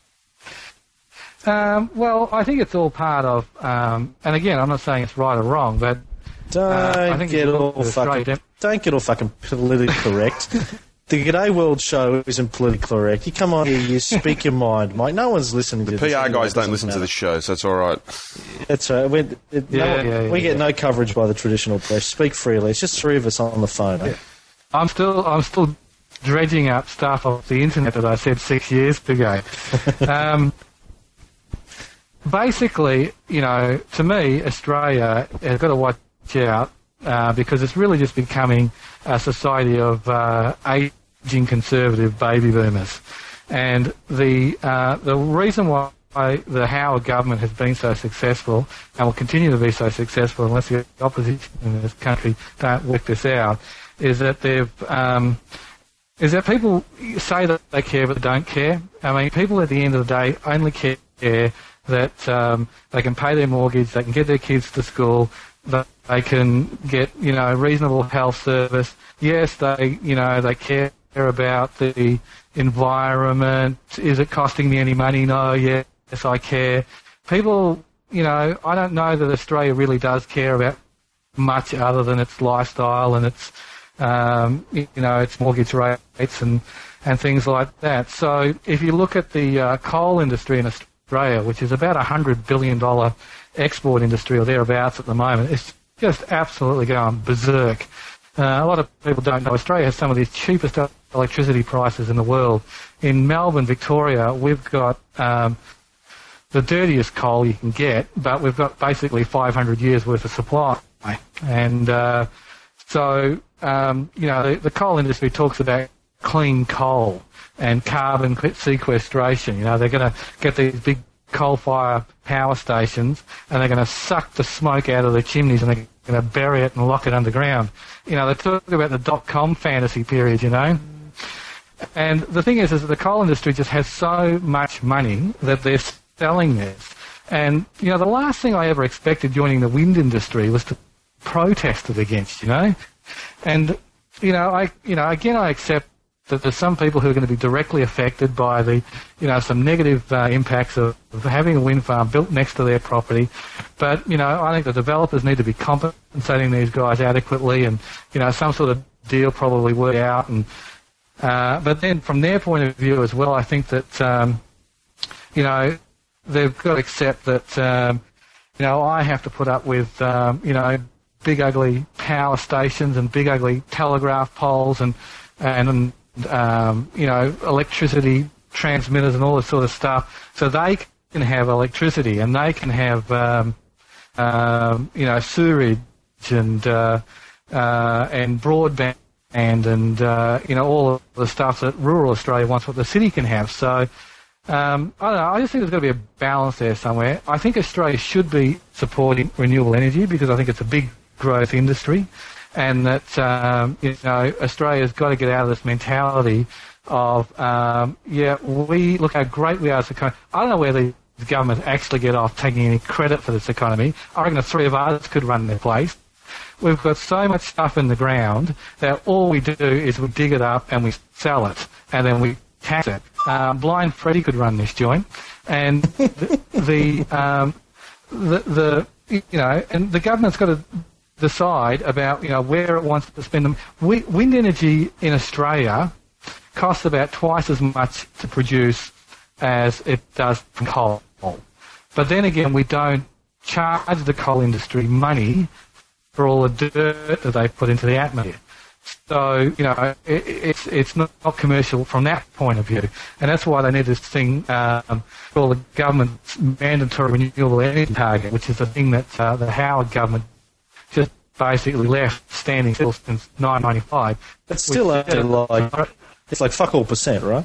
Um, well, I think it's all part of, um, and again, I'm not saying it's right or wrong, but don't uh, I think get all fucking dem- don't get all fucking politically correct. The G'day World show isn't politically correct. You come on here, you speak your mind, Mike. No one's listening to the this. P R anyway, guys don't listen matter. to the show, so it's all right. That's right. We, it, yeah, no one, yeah, yeah, we get yeah. no coverage by the traditional press. Speak freely. It's just three of us on the phone. Yeah. Eh? I'm still, I'm still dredging up stuff off the internet that I said six years ago. um, basically, you know, to me, Australia has got to watch out uh, because it's really just becoming a society of uh, aging conservative baby boomers, and the uh, the reason why the Howard government has been so successful and will continue to be so successful unless the opposition in this country don't work this out is that they've um, is that people say that they care but they don't care. I mean, people at the end of the day only care that um, they can pay their mortgage, they can get their kids to school, that they can get, you know, reasonable health service. Yes, they, you know, they care about the environment. Is it costing me any money? No. Yes, I care. People, you know, I don't know that Australia really does care about much other than its lifestyle and its, um, you know, its mortgage rates and, and things like that. So if you look at the uh, coal industry in Australia, which is about a one hundred billion dollars export industry or thereabouts at the moment, it's just absolutely going berserk. Uh, a lot of people don't know Australia has some of the cheapest electricity prices in the world. In Melbourne, Victoria, we've got um, the dirtiest coal you can get, but we've got basically five hundred years worth of supply. And uh, so, um, you know, the, the coal industry talks about clean coal and carbon sequestration. You know, they're going to get these big coal-fire power stations and they're going to suck the smoke out of the chimneys and they're going to bury it and lock it underground. You know, they talk about the dot-com fantasy period, you know. And the thing is, is that the coal industry just has so much money that they're selling this. And, you know, the last thing I ever expected joining the wind industry was to protest it against, you know. And, you know, I, you know, again, I accept that there's some people who are going to be directly affected by the, you know, some negative uh, impacts of, of having a wind farm built next to their property. But, you know, I think the developers need to be compensating these guys adequately and, you know, some sort of deal probably work out. And uh, but then from their point of view as well, I think that, um, you know, they've got to accept that, um, you know, I have to put up with, um, you know, big ugly power stations and big ugly telegraph poles and, and, um, you know, electricity transmitters and all this sort of stuff, so they can have electricity and they can have, um, um, you know, sewerage and uh, uh, and broadband and and uh, you know, all of the stuff that rural Australia wants, what the city can have. So um, I don't know. I just think there's got to be a balance there somewhere. I think Australia should be supporting renewable energy because I think it's a big growth industry. And that, um, you know, Australia's got to get out of this mentality of, um, yeah, we look how great we are as a country. I don't know where the government actually get off taking any credit for this economy. I reckon the three of us could run their place. We've got so much stuff in the ground that all we do is we dig it up and we sell it and then we tax it. Um, Blind Freddie could run this joint, and the, the, um, the, the, you know, and the government's got to decide about, you know, where it wants to spend them. Wind energy in Australia costs about twice as much to produce as it does from coal. But then again, we don't charge the coal industry money for all the dirt that they put into the atmosphere. So, you know, it, it's it's not, not commercial from that point of view. And that's why they need this thing um, called the government's mandatory renewable energy target, which is the thing that uh, the Howard government just basically left standing still since nineteen ninety-five. It's still only like, it's like fuck all percent, right?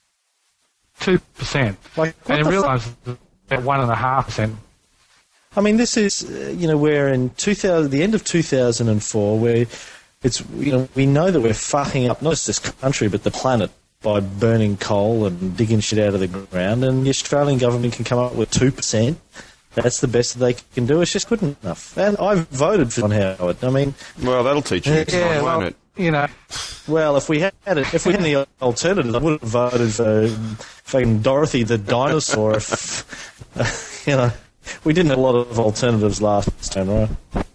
two percent. Like, what And in the real fuck? times, at one point five percent. I mean, this is, uh, you know, we're in two thousand, the end of two thousand four, where it's, you know, we know that we're fucking up not just this country but the planet by burning coal and digging shit out of the ground, and the Australian government can come up with two percent. That's the best that they can do. It's just good enough. And I voted for John Howard. I mean, Well, that'll teach you next Yeah, time, well, won't it? you know, well, if we had it, if we had the alternative, I would have voted for fucking Dorothy the dinosaur. If, you know, we didn't have a lot of alternatives last time, right?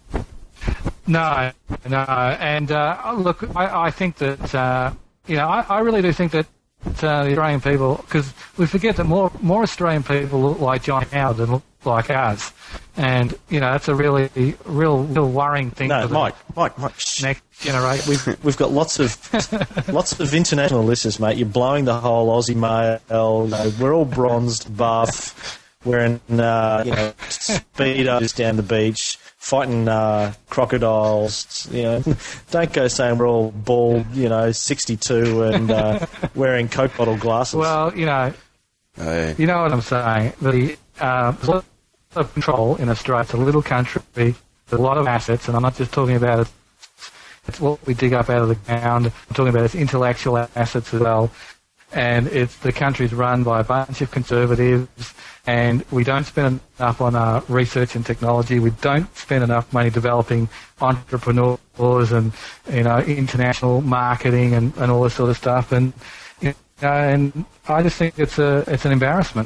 no, no. And uh, look, I, I think that, uh, you know, I, I really do think that uh, the Australian people, because we forget that more more Australian people look like John Howard than look like us. And, you know, that's a really, real, real worrying thing No, for the Mike, Mike, Mike. Shh. next generation. We've we've got lots of lots of international listeners, mate. You're blowing the whole Aussie mail. You know, we're all bronzed, buff, wearing uh, you know speedos down the beach, fighting uh, crocodiles. You know, don't go saying we're all bald. You know, sixty-two and uh, wearing Coke bottle glasses. Well, you know, Hey. you know what I'm saying. The uh, there's a lot of control in Australia. It's a little country with a lot of assets, and I'm not just talking about it. It's what we dig up out of the ground. I'm talking about its intellectual assets as well. And it's the country's run by a bunch of conservatives, and we don't spend enough on uh, research and technology. We don't spend enough money developing entrepreneurs and, you know, international marketing and, and all this sort of stuff. And you know, and I just think it's a it's an embarrassment,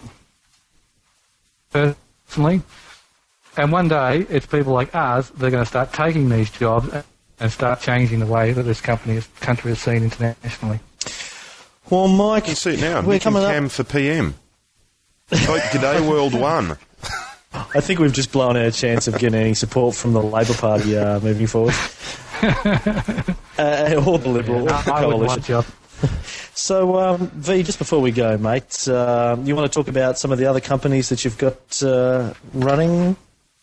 personally. And one day, it's people like us that are going to start taking these jobs and start changing the way that this company is, country is seen internationally. well, Mike, You can see it now. we're Nick and coming up. Cam for P M. Vote G'day World one. I think we've just blown our chance of getting any support from the Labor Party uh, moving forward, uh, or the Liberal I, I would coalition. want you. So, um, V, just before we go, mate, uh, you want to talk about some of the other companies that you've got uh, running?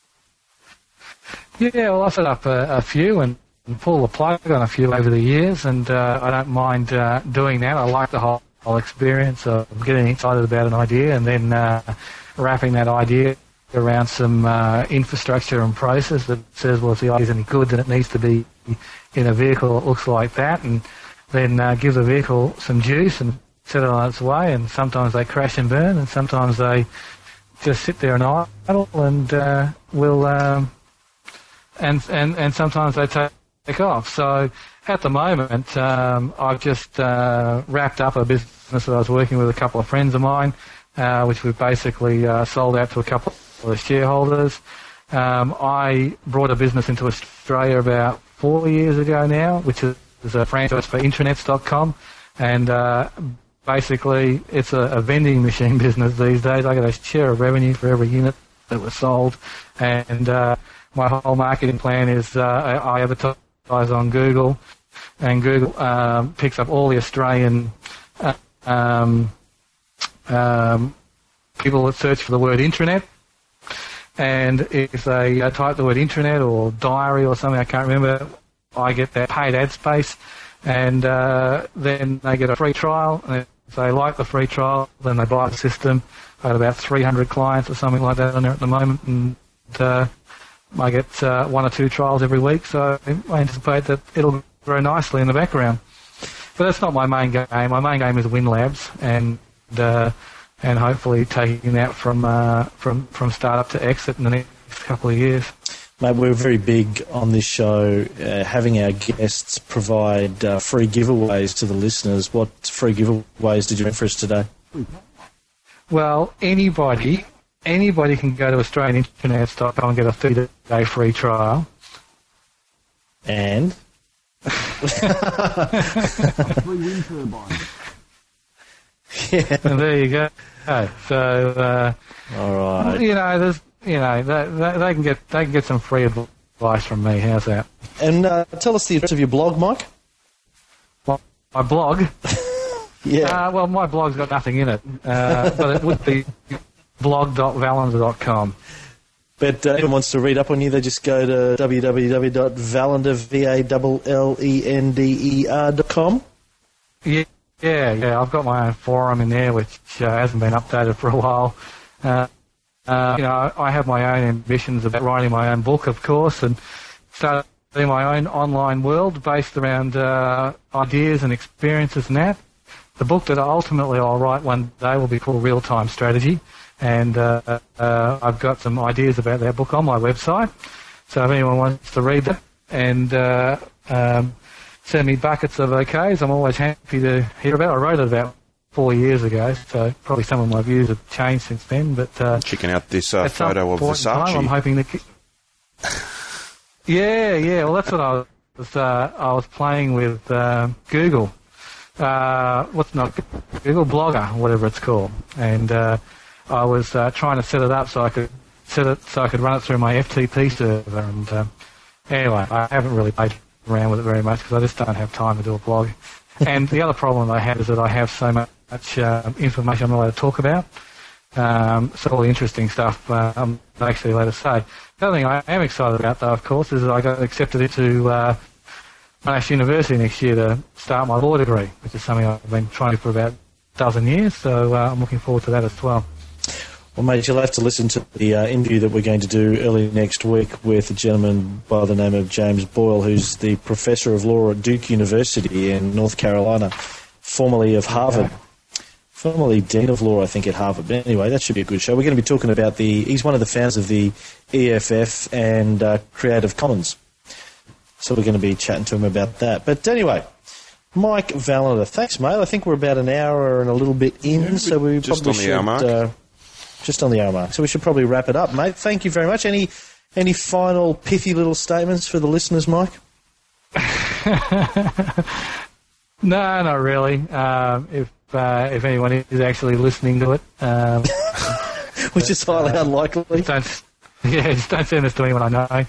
Yeah, well, I set up a, a few and, and pull the plug on a few over the years, and uh, I don't mind uh, doing that. I like the whole, whole experience of getting excited about an idea and then uh, wrapping that idea around some uh, infrastructure and process that says, well, if the idea is any good, then it needs to be in a vehicle that looks like that, and then uh, give the vehicle some juice and set it on its way. And sometimes they crash and burn, and sometimes they just sit there and idle, and uh, will... Um, And, and, and sometimes they take, take off. So at the moment, um, I've just uh, wrapped up a business that I was working with a couple of friends of mine, uh, which we've basically uh, sold out to a couple of the shareholders. Um, I brought a business into Australia about four years ago now, which is, is a franchise for intranets dot com. And uh, basically, it's a, a vending machine business these days. I get a share of revenue for every unit that was sold. And... Uh, My whole marketing plan is uh, I, I advertise on Google, and Google um, picks up all the Australian uh, um, um, people that search for the word intranet. And if they uh, type the word intranet or diary or something, I can't remember, I get that paid ad space, and uh, then they get a free trial. And if they like the free trial, then they buy the system. I have about three hundred clients or something like that on there at the moment, and uh, I get uh, one or two trials every week, so I anticipate that it'll grow nicely in the background. But that's not my main game. My main game is WinLabs, and uh, and hopefully taking that from uh, from from startup to exit in the next couple of years. Mate, we're very big on this show, uh, having our guests provide uh, free giveaways to the listeners. What free giveaways did you have for us today? Well, anybody anybody can go to Australian intranets dot com and get a thirty-day free trial. And? Three wind turbines. Yeah. And there you go. So, uh, All right. you know, there's, you know, they, they, they can get they can get some free advice from me. How's that? And uh, tell us the address of your blog, Mike. My, my blog. Yeah. Uh, well, my blog's got nothing in it, uh, but it would be blog dot valens dot com. But uh, anyone wants to read up on you, they just go to w w w dot vallender, V A L L E N D E R dot com. Yeah, yeah, yeah. I've got my own forum in there, which uh, hasn't been updated for a while. Uh, uh, you know, I have my own ambitions about writing my own book, of course, and starting my own online world based around uh, ideas and experiences and that. The book that ultimately I'll write one day will be called Real Time Strategy, and uh, uh, I've got some ideas about that book on my website. So if anyone wants to read that and uh, um, send me buckets of okays, I'm always happy to hear about it. I wrote it about four years ago, so probably some of my views have changed since then. But uh, checking out this uh, at some photo of point in time, Versace. I'm hoping to. yeah, yeah. Well, that's what I was. Uh, I was playing with uh, Google. Uh, what's not Google Blogger, whatever it's called, and uh, I was uh, trying to set it up so I could set it so I could run it through my F T P server. And uh, anyway, I haven't really played around with it very much because I just don't have time to do a blog. And the other problem I have is that I have so much uh, information I'm not allowed to talk about. Um, so all the interesting stuff uh, I'm not actually allowed to say. The other thing I am excited about, though, of course, is that I got accepted into uh, Monash University next year to start my law degree, which is something I've been trying to do for about a dozen years. So uh, I'm looking forward to that as well. Well, mate, you'll have to listen to the uh, interview that we're going to do early next week with a gentleman by the name of James Boyle, who's the Professor of Law at Duke University in North Carolina, formerly of Harvard. Okay. Formerly Dean of Law, I think, at Harvard. But anyway, that should be a good show. We're going to be talking about the... He's one of the founders of the E F F and uh, Creative Commons. So we're going to be chatting to him about that. But anyway, Mike Vallender, thanks, mate. I think we're about an hour and a little bit in, Yeah, so we just probably on the hour should... mark. Uh, just on the hour mark. So we should probably wrap it up, mate. Thank you very much. Any any final pithy little statements for the listeners, Mike? No, not really. Um, if uh, if anyone is actually listening to it, um, Which is highly uh, unlikely. Don't, yeah, just don't send this to anyone I know.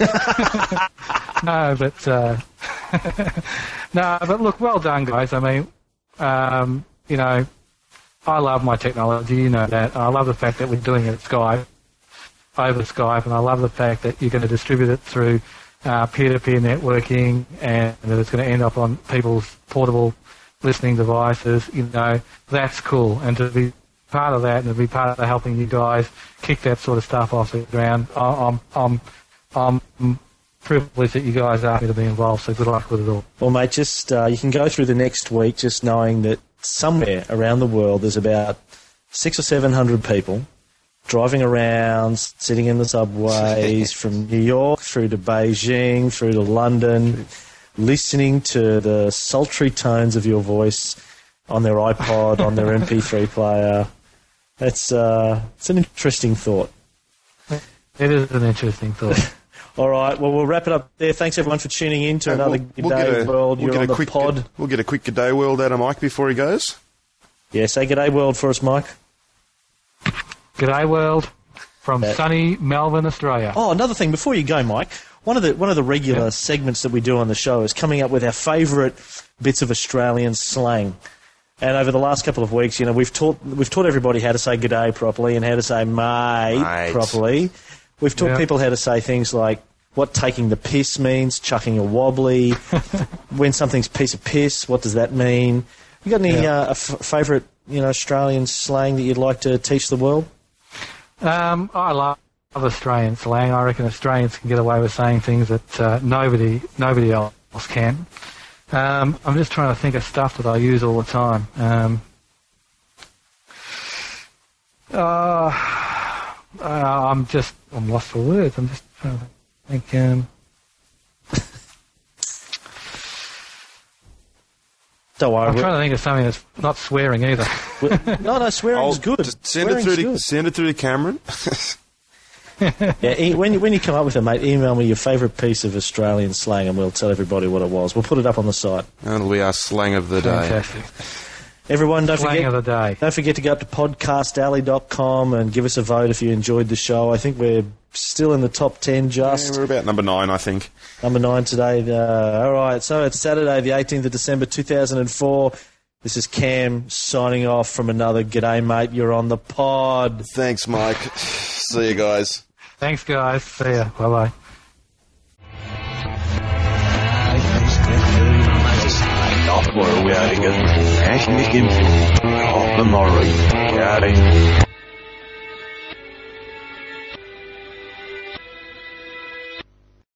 no, but uh, no, but look, well done, guys. I mean, um, you know, I love my technology. You know that. I love the fact that we're doing it at Skype, over Skype, and I love the fact that you're going to distribute it through uh, peer-to-peer networking, and that it's going to end up on people's portable listening devices. You know, that's cool, and to be part of that and to be part of helping you guys kick that sort of stuff off the ground, I'm I'm I'm privileged that you guys asked me to be involved. So good luck with it all. Well, mate, just uh, you can go through the next week just knowing that somewhere around the world there's about six or seven hundred people driving around, sitting in the subways from New York through to Beijing, through to London, listening to the sultry tones of your voice on their iPod, on their M P three player. It's uh, it's an interesting thought. It is an interesting thought. All right, well, we'll wrap it up there. Thanks, everyone, for tuning in to Uh, another we'll- we'll G'day get a- World. we'll You're get on a the quick, pod. We'll get a quick G'day World out of Mike before he goes. Yeah, say G'day World for us, Mike. G'day, world, from Uh, sunny Melbourne, Australia. Oh, another thing, before you go, Mike, one of the one of the regular Yeah. segments that we do on the show is coming up with our favourite bits of Australian slang. And over the last couple of weeks, you know, we've taught we've taught everybody how to say g'day properly and how to say mate, Mate. properly. We've taught Yeah. people how to say things like what taking the piss means, chucking a wobbly, when something's piece of piss, what does that mean? You got any Yeah. uh, a f- favourite, you know, Australian slang that you'd like to teach the world? Um, I love Australian slang. I reckon Australians can get away with saying things that uh, nobody nobody else can. Um, I'm just trying to think of stuff that I use all the time. Um, uh, uh, I'm just I'm lost for words. I'm just trying to think. Um, Don't worry. I'm we- trying to think of something that's not swearing either. we- no, no, swearing's I'll good. just send it Swearing's through to good. send it through to Cameron. Yeah, e- when you, when you come up with it, mate, email me your favourite piece of Australian slang and we'll tell everybody what it was. We'll put it up on the site. That'll be our slang of the day. Fantastic. Everyone, don't Slang forget of the day. don't forget to go up to podcast alley dot com and give us a vote if you enjoyed the show. I think we're still in the top ten Yeah, just. we're about number nine, I think. Number nine today. Uh, all right, so it's Saturday, the eighteenth of December, two thousand four. This is Cam signing off from another G'day, mate. You're on the pod. Thanks, Mike. See you guys. Thanks, guys. See ya. Bye-bye. Afterwards, we are going to ask Mick in. Off the Norrie.